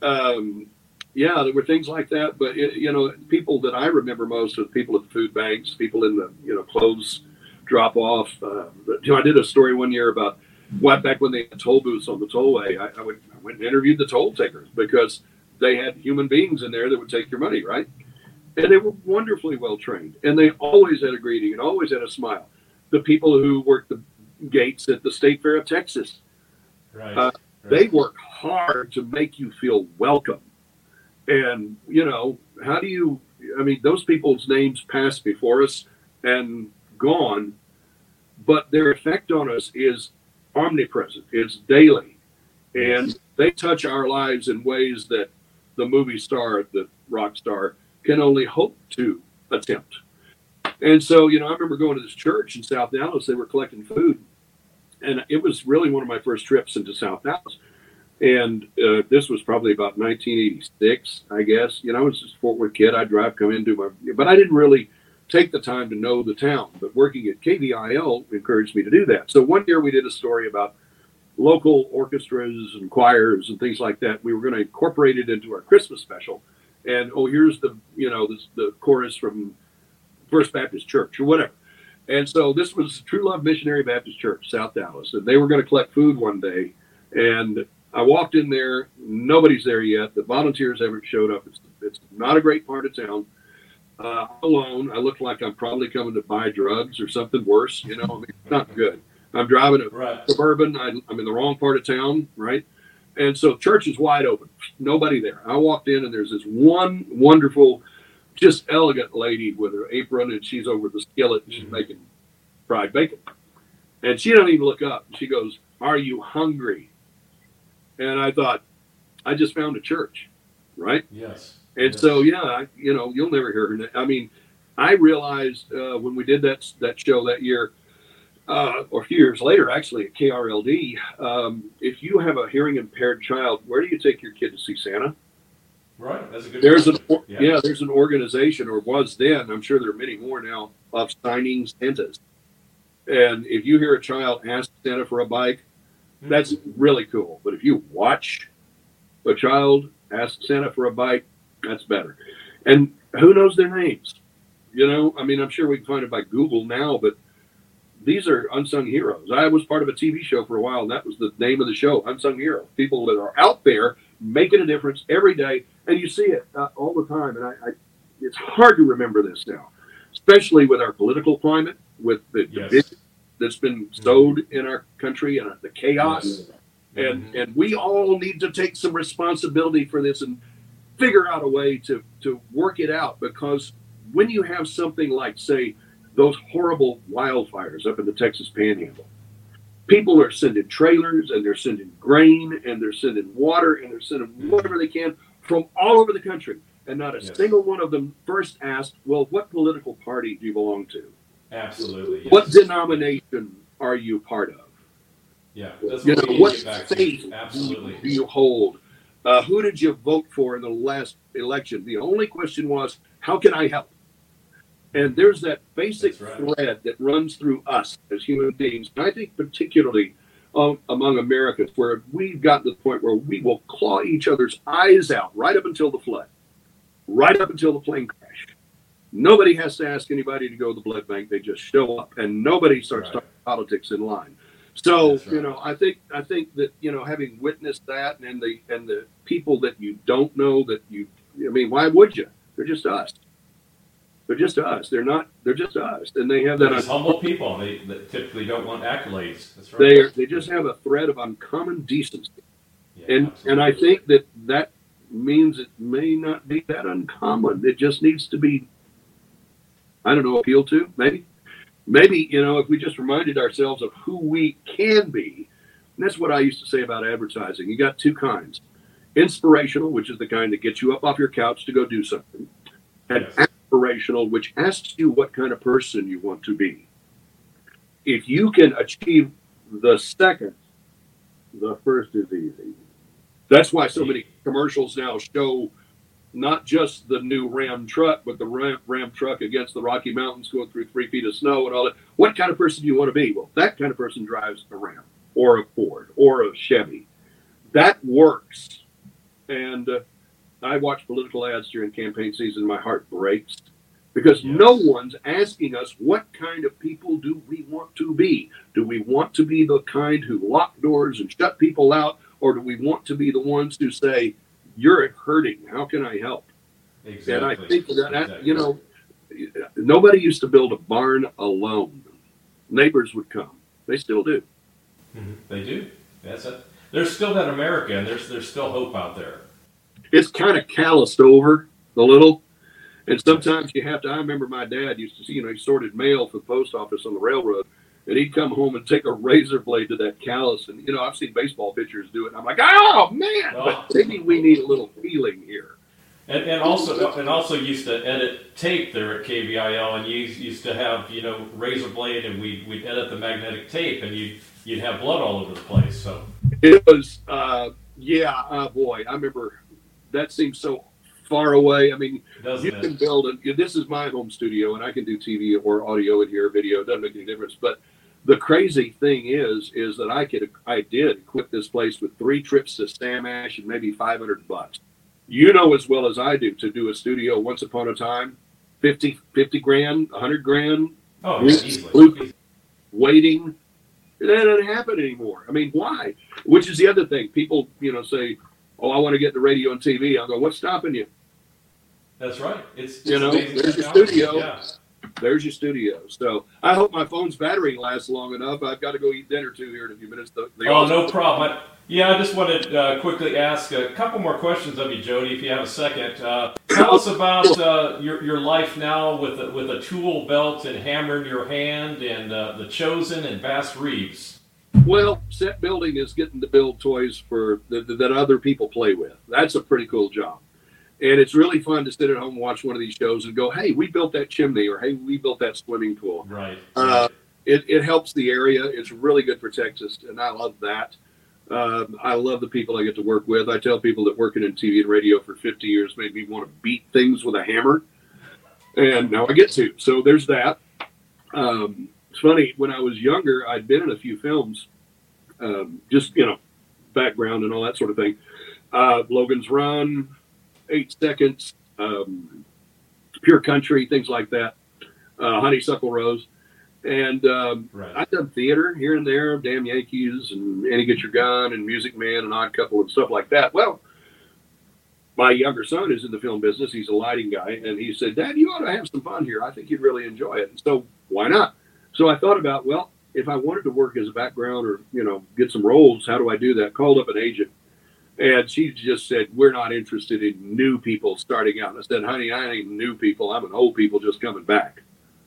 Speaker 3: there were things like that, but people that I remember most are the people at the food banks, people in the clothes drop off. I did a story one year about back when they had toll booths on the tollway. I went and interviewed the toll takers because they had human beings in there that would take your money, right? And they were wonderfully well trained, and they always had a greeting and always had a smile. The people who worked the gates at the State Fair of Texas,
Speaker 4: right.
Speaker 3: They work hard to make you feel welcome. And how do you? I mean, those people's names passed before us and gone, but their effect on us is omnipresent. It's daily, and they touch our lives in ways that the movie star, the rock star, can only hope to attempt. And so, I remember going to this church in South Dallas. They were collecting food, and it was really one of my first trips into South Dallas. And this was probably about 1986, I guess. I was just a Fort Worth kid. I'd drive, come into but I didn't really take the time to know the town. But working at KBIL encouraged me to do that. So one year we did a story about local orchestras and choirs and things like that. We were going to incorporate it into our Christmas special. And here's the the chorus from First Baptist Church or whatever. And so this was True Love Missionary Baptist Church, South Dallas, and they were going to collect food one day. And I walked in there, nobody's there yet. The volunteers haven't showed up. It's not a great part of town. I alone. I look like I'm probably coming to buy drugs or something worse. I mean, it's not good. I'm driving a Suburban. I'm in the wrong part of town, right? And so church is wide open. Nobody there. I walked in and there's this one wonderful, just elegant lady with her apron, and she's over the skillet and she's making fried bacon. And she doesn't even look up. She goes, "Are you hungry?" And I thought, I just found a church, right?
Speaker 4: Yes.
Speaker 3: And so, you'll never hear her. I mean, I realized when we did that show that year, or a few years later, actually, at KRLD, if you have a hearing impaired child, where do you take your kid to see Santa?
Speaker 4: Right, that's a good
Speaker 3: there's
Speaker 4: question.
Speaker 3: there's an organization, or was then, I'm sure there are many more now, of signing Santas. And if you hear a child ask Santa for a bike, that's really cool. But if you watch a child ask Santa for a bike, that's better. And who knows their names? I mean, I'm sure we can find it by Google now, but these are unsung heroes. I was part of a TV show for a while, and that was the name of the show, Unsung Hero. People that are out there making a difference every day, and you see it all the time. And it's hard to remember this now, especially with our political climate, with the division that's been sowed in our country and the chaos. Yes. And we all need to take some responsibility for this and figure out a way to work it out, because when you have something like, say, those horrible wildfires up in the Texas Panhandle, people are sending trailers, and they're sending grain, and they're sending water, and they're sending whatever they can from all over the country. And not a single one of them first asked, well, what political party do you belong to?
Speaker 4: Absolutely. Yes.
Speaker 3: What denomination are you part of?
Speaker 4: Yeah. That's
Speaker 3: what faith
Speaker 4: do
Speaker 3: you hold? Who did you vote for in the last election? The only question was, how can I help? And there's that basic thread that runs through us as human beings. And I think particularly among Americans, where we've gotten to the point where we will claw each other's eyes out right up until the flood, right up until the plane crash. Nobody has to ask anybody to go to the blood bank. They just show up, and nobody starts talking politics in line. So, I think that, having witnessed that, and the people that you don't know, why would you? They're just us. They're just us. They're just us. And they have that.
Speaker 4: They're humble people. They typically don't want accolades. That's right.
Speaker 3: They just have a thread of uncommon decency.
Speaker 4: Yeah,
Speaker 3: and I think that means it may not be that uncommon. It just needs to be, appealed to, maybe. Maybe, if we just reminded ourselves of who we can be. And that's what I used to say about advertising. You got two kinds. Inspirational, which is the kind that gets you up off your couch to go do something. And aspirational, which asks you what kind of person you want to be. If you can achieve the second, the first is easy. That's why so many commercials now show not just the new Ram truck, but the Ram truck against the Rocky Mountains going through 3 feet of snow and all that. What kind of person do you want to be? Well, that kind of person drives a Ram or a Ford or a Chevy. That works. And I watch political ads during campaign season. My heart breaks because no one's asking us, what kind of people do we want to be? Do we want to be the kind who lock doors and shut people out? Or do we want to be the ones who say, you're hurting, how can I help?
Speaker 4: Exactly.
Speaker 3: And I think that, nobody used to build a barn alone. Neighbors would come. They still do.
Speaker 4: Mm-hmm. They do. That's it. There's still that America, and there's still hope out there.
Speaker 3: It's kind of calloused over a little. And sometimes you have to, I remember my dad used to see, he sorted mail for the post office on the railroad. And he'd come home and take a razor blade to that callus. And, I've seen baseball pitchers do it. And I'm like, oh, man. But maybe we need a little feeling here.
Speaker 4: And also used to edit tape there at KVIL. And you used to have, razor blade. And we'd edit the magnetic tape. And you'd have blood all over the place. So
Speaker 3: it was, boy. I remember that seems so far away. I mean, can build this is my home studio. And I can do TV or audio in here, video. It doesn't make any difference. But the crazy thing is that I did equip this place with 3 trips to Sam Ash and maybe $500. You know as well as I do, to do a studio once upon a time, 50 grand, 100 grand.
Speaker 4: Oh, easily.
Speaker 3: Waiting. That doesn't happen anymore. I mean, why? Which is the other thing. People, say, oh, I want to get to radio and TV. I'll go, what's stopping you?
Speaker 4: That's right. It's
Speaker 3: there's your
Speaker 4: technology.
Speaker 3: studio.
Speaker 4: Yeah.
Speaker 3: There's your studio. So I hope my phone's battery lasts long enough. I've got to go eat dinner too here in a few minutes.
Speaker 4: No problem. I just wanted to quickly ask a couple more questions of you, Jody, if you have a second. Tell us about your life now with a tool belt and hammer in your hand, and The Chosen and Bass Reeves.
Speaker 3: Well, set building is getting to build toys for that other people play with. That's a pretty cool job. And it's really fun to sit at home and watch one of these shows and go, hey, we built that chimney, or hey, we built that swimming pool.
Speaker 4: Right.
Speaker 3: It helps the area. It's really good for Texas, and I love that. I love the people I get to work with. I tell people that working in TV and radio for 50 years made me want to beat things with a hammer, and now I get to. So there's that. It's funny, when I was younger, I'd been in a few films, just, background and all that sort of thing. Logan's Run, 8 Seconds, Pure Country, things like that, Honeysuckle Rose. And
Speaker 4: right.
Speaker 3: I've done theater here and there, Damn Yankees and Annie Get Your Gun and Music Man and Odd Couple and stuff like that. Well, my younger son is in the film business. He's a lighting guy. And he said, Dad, you ought to have some fun here. I think you'd really enjoy it. And so why not? So I thought about, well, if I wanted to work as a background or, get some roles, how do I do that? Called up an agent. And she just said, we're not interested in new people starting out. And I said, honey, I ain't new people. I'm an old people just coming back.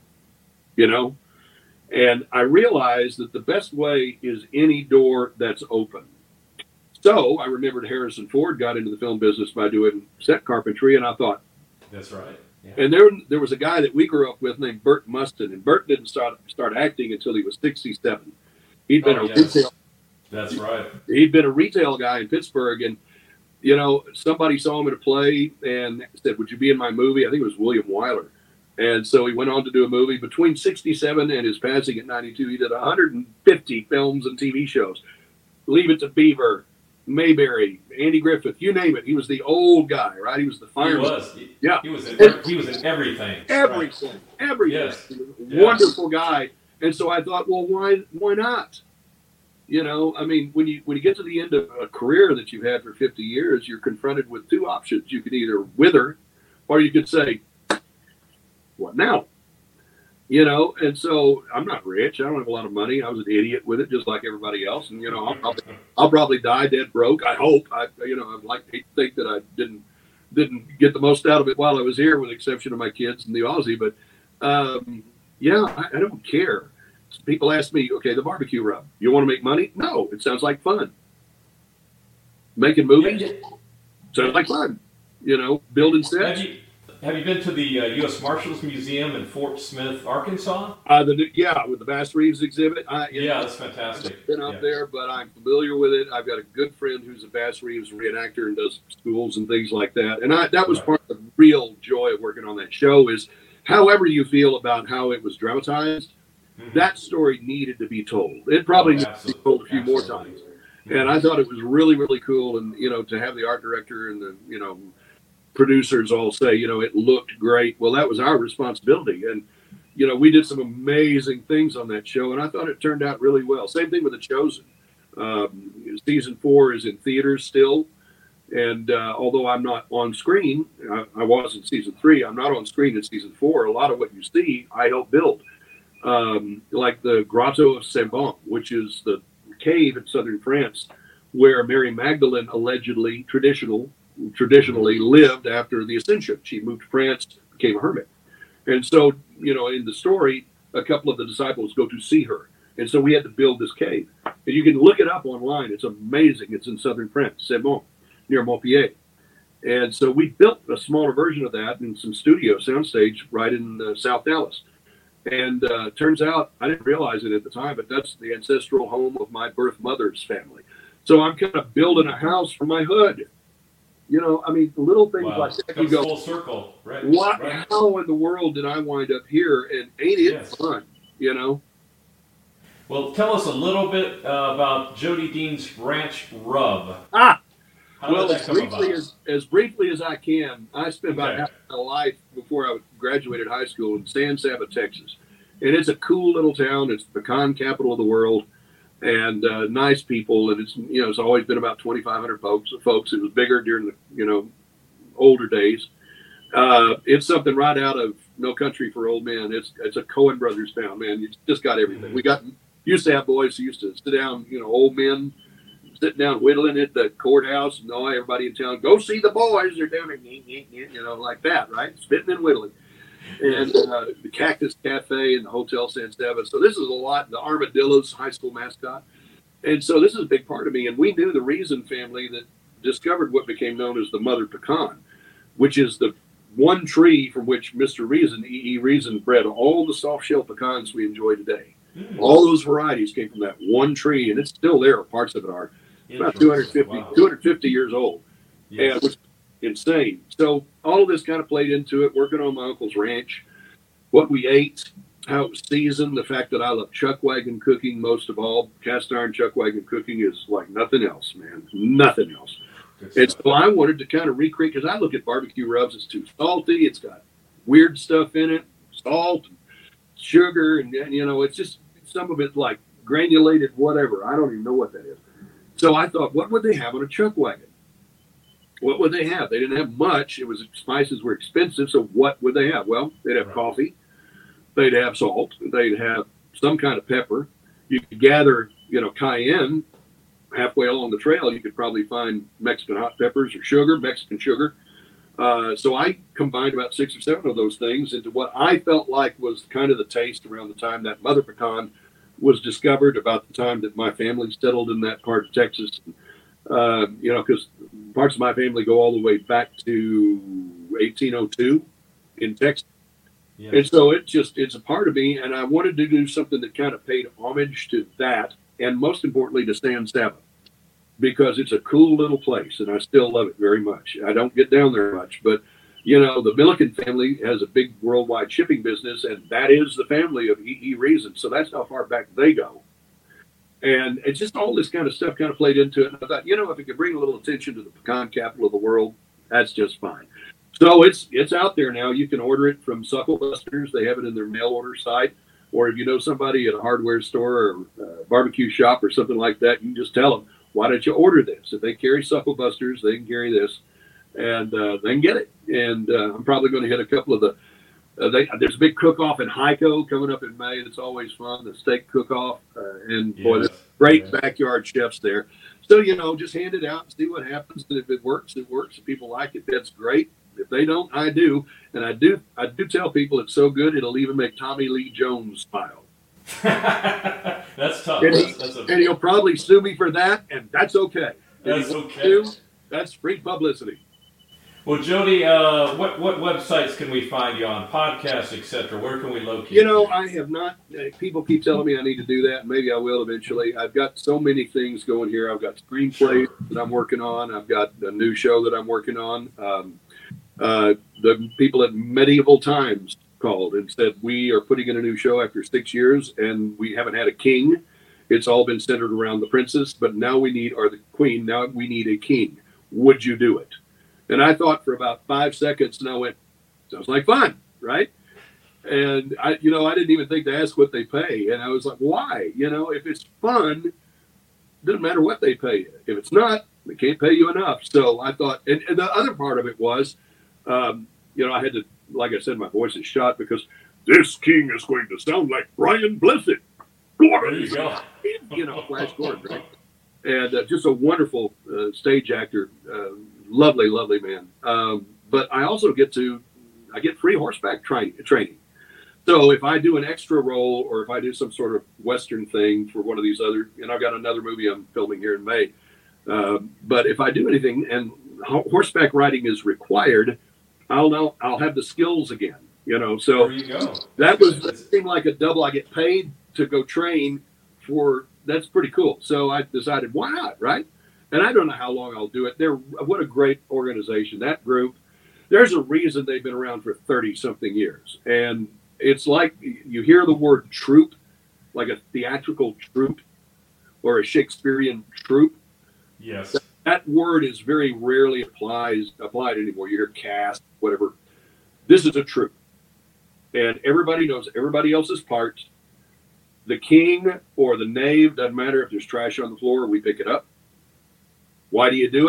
Speaker 3: And I realized that the best way is any door that's open. So I remembered Harrison Ford got into the film business by doing set carpentry. And I thought,
Speaker 4: that's right. Yeah.
Speaker 3: And there was a guy that we grew up with named Burt Mustin. And Burt didn't start acting until he was 67. He'd been retail.
Speaker 4: That's right.
Speaker 3: He'd been a retail guy in Pittsburgh, and somebody saw him at a play and said, "Would you be in my movie?" I think it was William Wyler, and so he went on to do a movie. Between 67 and his passing at 92, he did 150 films and TV shows. Leave It to Beaver, Mayberry, Andy Griffith, you name it. He was the old guy, right? He was the fireman.
Speaker 4: He was.
Speaker 3: Yeah.
Speaker 4: He was in everything.
Speaker 3: Everything.
Speaker 4: Right.
Speaker 3: Everything.
Speaker 4: Yes.
Speaker 3: Wonderful guy. And so I thought, well, why not? When you get to the end of a career that you've had for 50 years, you're confronted with two options. You could either wither, or you could say, what now? And so I'm not rich. I don't have a lot of money. I was an idiot with it, just like everybody else. And, I'll probably die dead broke. I hope. I'd like to think that I didn't get the most out of it while I was here, with the exception of my kids and the Aussie. But, I don't care. People ask me, okay, the barbecue rub, you want to make money? No, it sounds like fun. Making movies sounds like fun. Building sets.
Speaker 4: Have you been to the U.S. Marshals Museum in Fort Smith, Arkansas?
Speaker 3: With the Bass Reeves exhibit.
Speaker 4: That's fantastic.
Speaker 3: I've been up there, but I'm familiar with it. I've got a good friend who's a Bass Reeves reenactor and does schools and things like that. And that was part of the real joy of working on that show, is however you feel about how it was dramatized, that story needed to be told. It probably needed to be told a few more times. And I thought it was really, really cool. And, to have the art director and the, producers all say, it looked great. Well, that was our responsibility. And, we did some amazing things on that show. And I thought it turned out really well. Same thing with The Chosen. Season 4 is in theaters still. And although I'm not on screen, I was in season 3, I'm not on screen in season 4. A lot of what you see, I helped build. Like the Grotto of Saint-Bon, which is the cave in southern France where Mary Magdalene allegedly, traditionally lived after the Ascension. She moved to France, became a hermit. And so, in the story, a couple of the disciples go to see her. And so we had to build this cave. And you can look it up online. It's amazing. It's in southern France, Saint-Bon, near Montpellier. And so we built a smaller version of that in some studio soundstage right in South Dallas. And turns out, I didn't realize it at the time, but that's the ancestral home of my birth mother's family. So I'm kind of building a house for my hood. Little things like that. You go,
Speaker 4: full circle, right?
Speaker 3: Right. How in the world did I wind up here? And ain't it fun,
Speaker 4: Well, tell us a little bit about Jody Dean's Ranch Rub.
Speaker 3: As briefly as I can, I spent about half my life before I graduated high school in San Saba, Texas. And it's a cool little town. It's the pecan capital of the world, and nice people. And it's always been about 2,500 folks. It was bigger during the older days. It's something right out of No Country for Old Men. It's a Coen Brothers town, man. It's just got everything. We used to have boys who used to sit down, old men sitting down whittling at the courthouse, and everybody in town, go see the boys. They're down there, like that, right? Spitting and whittling. And the Cactus Cafe and the Hotel San Esteban. So this is a lot. The Armadillos, high school mascot. And so this is a big part of me. And we knew the Reason family that discovered what became known as the Mother Pecan, which is the one tree from which Mr. Reason, E.E. Reason, bred all the soft shell pecans we enjoy today. All those varieties came from that one tree, and it's still there. Parts of it are about 250 years old. Yes. And it was insane. So all of this kind of played into it, working on my uncle's ranch, what we ate, how it was seasoned, the fact that I love chuck wagon cooking most of all. Cast iron chuck wagon cooking is like nothing else, man. Nothing else. And so I wanted to kind of recreate, because I look at barbecue rubs, it's too salty, it's got weird stuff in it, salt, sugar, and it's just some of it like granulated whatever. I don't even know what that is. So I thought, what would they have on a chuck wagon? What would they have? They didn't have much. Spices were expensive, so what would they have? Well, they'd have coffee, they'd have salt, they'd have some kind of pepper. You could gather, cayenne. Halfway along the trail, you could probably find Mexican hot peppers or sugar, Mexican sugar. So I combined about 6 or 7 of those things into what I felt like was kind of the taste around the time that Mother Pecan was discovered, about the time that my family settled in that part of Texas. Because parts of my family go all the way back to 1802 in Texas. Yes. And so it's a part of me, and I wanted to do something that kind of paid homage to that, and most importantly to San Saba, because it's a cool little place, and I still love it very much. I don't get down there much, but the Milliken family has a big worldwide shipping business, and that is the family of E.E. Reason. So that's how far back they go. And it's just all this kind of stuff kind of played into it. And I thought, if it could bring a little attention to the pecan capital of the world, that's just fine. So it's out there now. You can order it from Suckle Busters. They have it in their mail order site. Or if you know somebody at a hardware store or a barbecue shop or something like that, you can just tell them, why don't you order this? If they carry Suckle Busters, they can carry this, and they can get it. And I'm probably going to hit a couple of the there's a big cook-off in Hyco coming up in May. That's always fun, the steak cook-off. Boy, there's great backyard chefs there. So, just hand it out and see what happens. And if it works, it works. If people like it, that's great. If they don't, I do. And I do tell people it's so good, it'll even make Tommy Lee Jones smile.
Speaker 4: That's tough.
Speaker 3: And he'll probably sue me for that, and that's okay.
Speaker 4: That's okay.
Speaker 3: That's free publicity.
Speaker 4: Well, Jody, what websites can we find you on? Podcasts, etc. Where can we locate you?
Speaker 3: I have not. People keep telling me I need to do that. Maybe I will eventually. I've got so many things going here. I've got screenplays that I'm working on. I've got a new show that I'm working on. The people at Medieval Times called and said, we are putting in a new show after 6 years, and we haven't had a king. It's all been centered around the princess, but now the queen. Now we need a king. Would you do it? And I thought for about 5 seconds, and I went, sounds like fun, right? And I didn't even think to ask what they pay. And I was like, why? If it's fun, it doesn't matter what they pay you. If it's not, they can't pay you enough. So I thought, and the other part of it was, I had to, like I said, my voice is shot because this king is going to sound like Brian Blessed.
Speaker 4: There you go.
Speaker 3: Flash Gordon, right? And just a wonderful stage actor, lovely, lovely man. But I also get free horseback training. So if I do an extra role or if I do some sort of Western thing for one of these other, and I've got another movie I'm filming here in May. But if I do anything and horseback riding is required, I'll have the skills again, so
Speaker 4: there you go.
Speaker 3: That seemed like a double. I get paid to go train for, that's pretty cool. So I decided, why not? Right. And I don't know how long I'll do it. What a great organization, that group. There's a reason they've been around for 30 something years. And it's like you hear the word troupe, like a theatrical troupe or a Shakespearean troupe.
Speaker 4: Yes.
Speaker 3: That word is very rarely applied anymore. You hear cast, whatever. This is a troupe. And everybody knows everybody else's parts. The king or the knave, doesn't matter if there's trash on the floor, we pick it up. Why do you do it?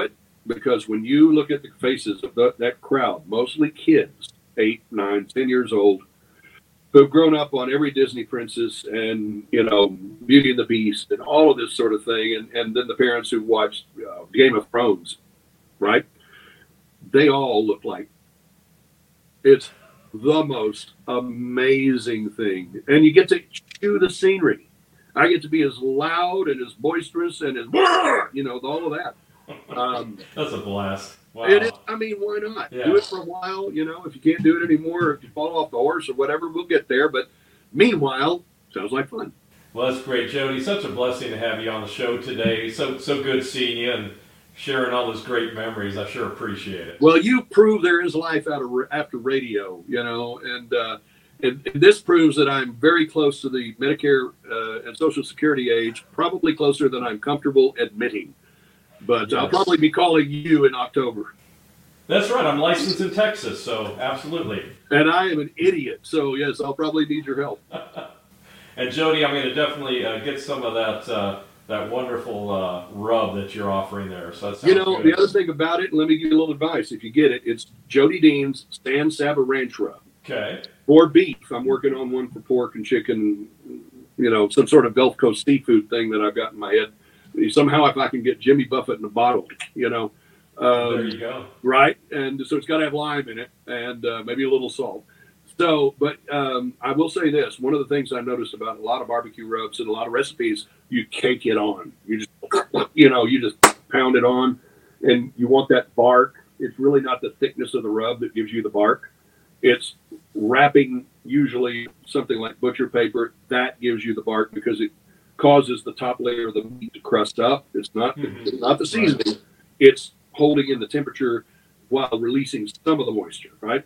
Speaker 3: because when you look at the faces of that crowd, mostly kids, 8, 9, 10 years old, who've grown up on every Disney princess and, Beauty and the Beast and all of this sort of thing. And then the parents who watched Game of Thrones, right? They all look like it's the most amazing thing. And you get to chew the scenery. I get to be as loud and as boisterous and as, all of that.
Speaker 4: That's a blast. Wow.
Speaker 3: It is. I mean, why not?
Speaker 4: Yeah.
Speaker 3: Do it for a while. If you can't do it anymore, if you fall off the horse or whatever, we'll get there. But meanwhile, sounds like fun.
Speaker 4: Well, that's great, Jody. Such a blessing to have you on the show today. So good seeing you and sharing all those great memories. I sure appreciate it.
Speaker 3: Well, you prove there is life after radio, and this proves that I'm very close to the Medicare and Social Security age, probably closer than I'm comfortable admitting. But yes. I'll probably be calling you in October.
Speaker 4: That's right. I'm licensed in Texas, so absolutely.
Speaker 3: And I am an idiot, so yes, I'll probably need your help.
Speaker 4: And Jody, I'm going to definitely get some of that wonderful rub that you're offering there. So that sounds good.
Speaker 3: The other thing about it, let me give you a little advice. If you get it, it's Jody Dean's San Saba Ranch rub.
Speaker 4: Okay.
Speaker 3: For beef, I'm working on one for pork and chicken, some sort of Gulf Coast seafood thing that I've got in my head. Somehow, if I can get Jimmy Buffett in a bottle,
Speaker 4: there you go.
Speaker 3: Right? And so it's got to have lime in it and maybe a little salt. So, but I will say this. One of the things I noticed about a lot of barbecue rubs and a lot of recipes, you cake it on. You just, you just pound it on, and you want that bark. It's really not the thickness of the rub that gives you the bark. It's wrapping usually something like butcher paper. That gives you the bark because it causes the top layer of the meat to crust up. It's not the seasoning. Right. It's holding in the temperature while releasing some of the moisture, right?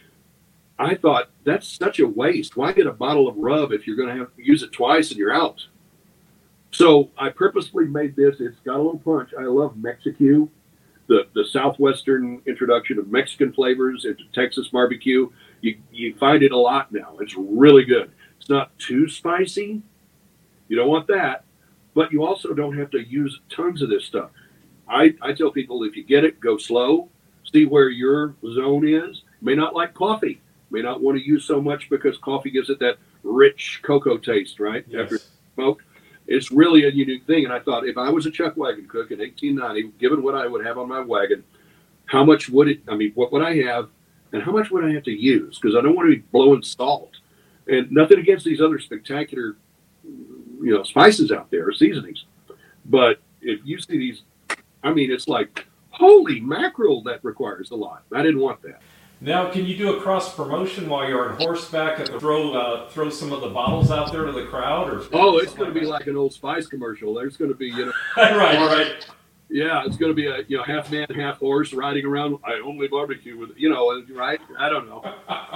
Speaker 3: I thought that's such a waste. Why get a bottle of rub if you're going to have to use it twice and you're out? So I purposely made this. It's got a little punch. I love Mexique, the southwestern introduction of Mexican flavors into Texas barbecue. You find it a lot now. It's really good. It's not too spicy. You don't want that, but you also don't have to use tons of this stuff. I tell people, if you get it, go slow. See where your zone is. You may not like coffee. You may not want to use so much because coffee gives it that rich cocoa taste, right?
Speaker 4: Yes.
Speaker 3: After smoke. It's really a unique thing. And I thought, if I was a chuck wagon cook in 1890, given what I would have on my wagon, how much would it, what would I have, and how much would I have to use? Because I don't want to be blowing salt. And nothing against these other spectacular spices out there, or seasonings. But if you see these, it's like, holy mackerel, that requires a lot. I didn't want that.
Speaker 4: Now, can you do a cross promotion while you're on horseback and throw some of the bottles out there to the crowd? Or
Speaker 3: it's going to be like an Old Spice commercial. There's going to be,
Speaker 4: right.
Speaker 3: Yeah, it's going to be a half man, half horse riding around. I only barbecue with, right? I don't know.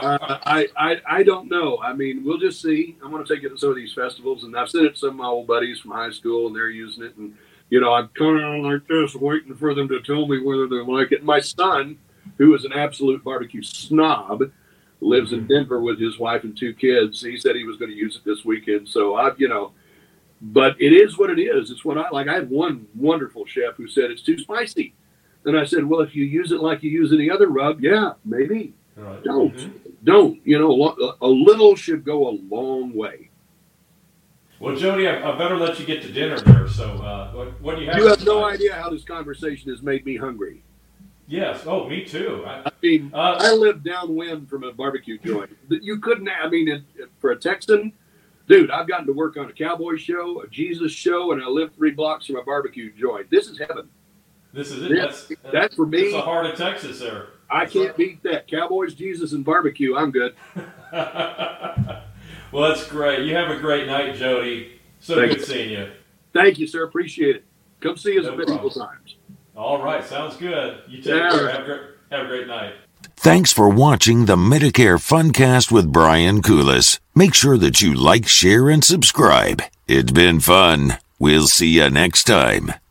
Speaker 3: I don't know. We'll just see. I'm going to take it to some of these festivals, and I've sent it to some of my old buddies from high school, and they're using it. And, I'm kind of like this, waiting for them to tell me whether they like it. My son, who is an absolute barbecue snob, lives in Denver with his wife and 2 kids. He said he was going to use it this weekend. So but it is what it is. It's what I like. I had one wonderful chef who said it's too spicy. And I said, well, if you use it like you use any other rub, yeah, maybe. Right. Don't. A little should go a long way.
Speaker 4: Well, Jody, I better let you get to dinner there. So what do you have?
Speaker 3: You have no idea how this conversation has made me hungry.
Speaker 4: Yes. Oh, me too.
Speaker 3: I live downwind from a barbecue joint. You couldn't, for a Texan, dude, I've gotten to work on a cowboy show, a Jesus show, and I live 3 blocks from a barbecue joint. This is heaven.
Speaker 4: This is it.
Speaker 3: That's for me.
Speaker 4: It's the heart of Texas there.
Speaker 3: I can't beat that. Cowboys, Jesus, and barbecue. I'm good.
Speaker 4: Well, that's great. You have a great night, Jody. Good seeing you.
Speaker 3: Thank you, sir. Appreciate it. Come see us at medieval times.
Speaker 4: All right. Sounds good. You take care. Have a great night.
Speaker 1: Thanks for watching the Medicare Funcast with Brian Koulis. Make sure that you like, share, and subscribe. It's been fun. We'll see you next time.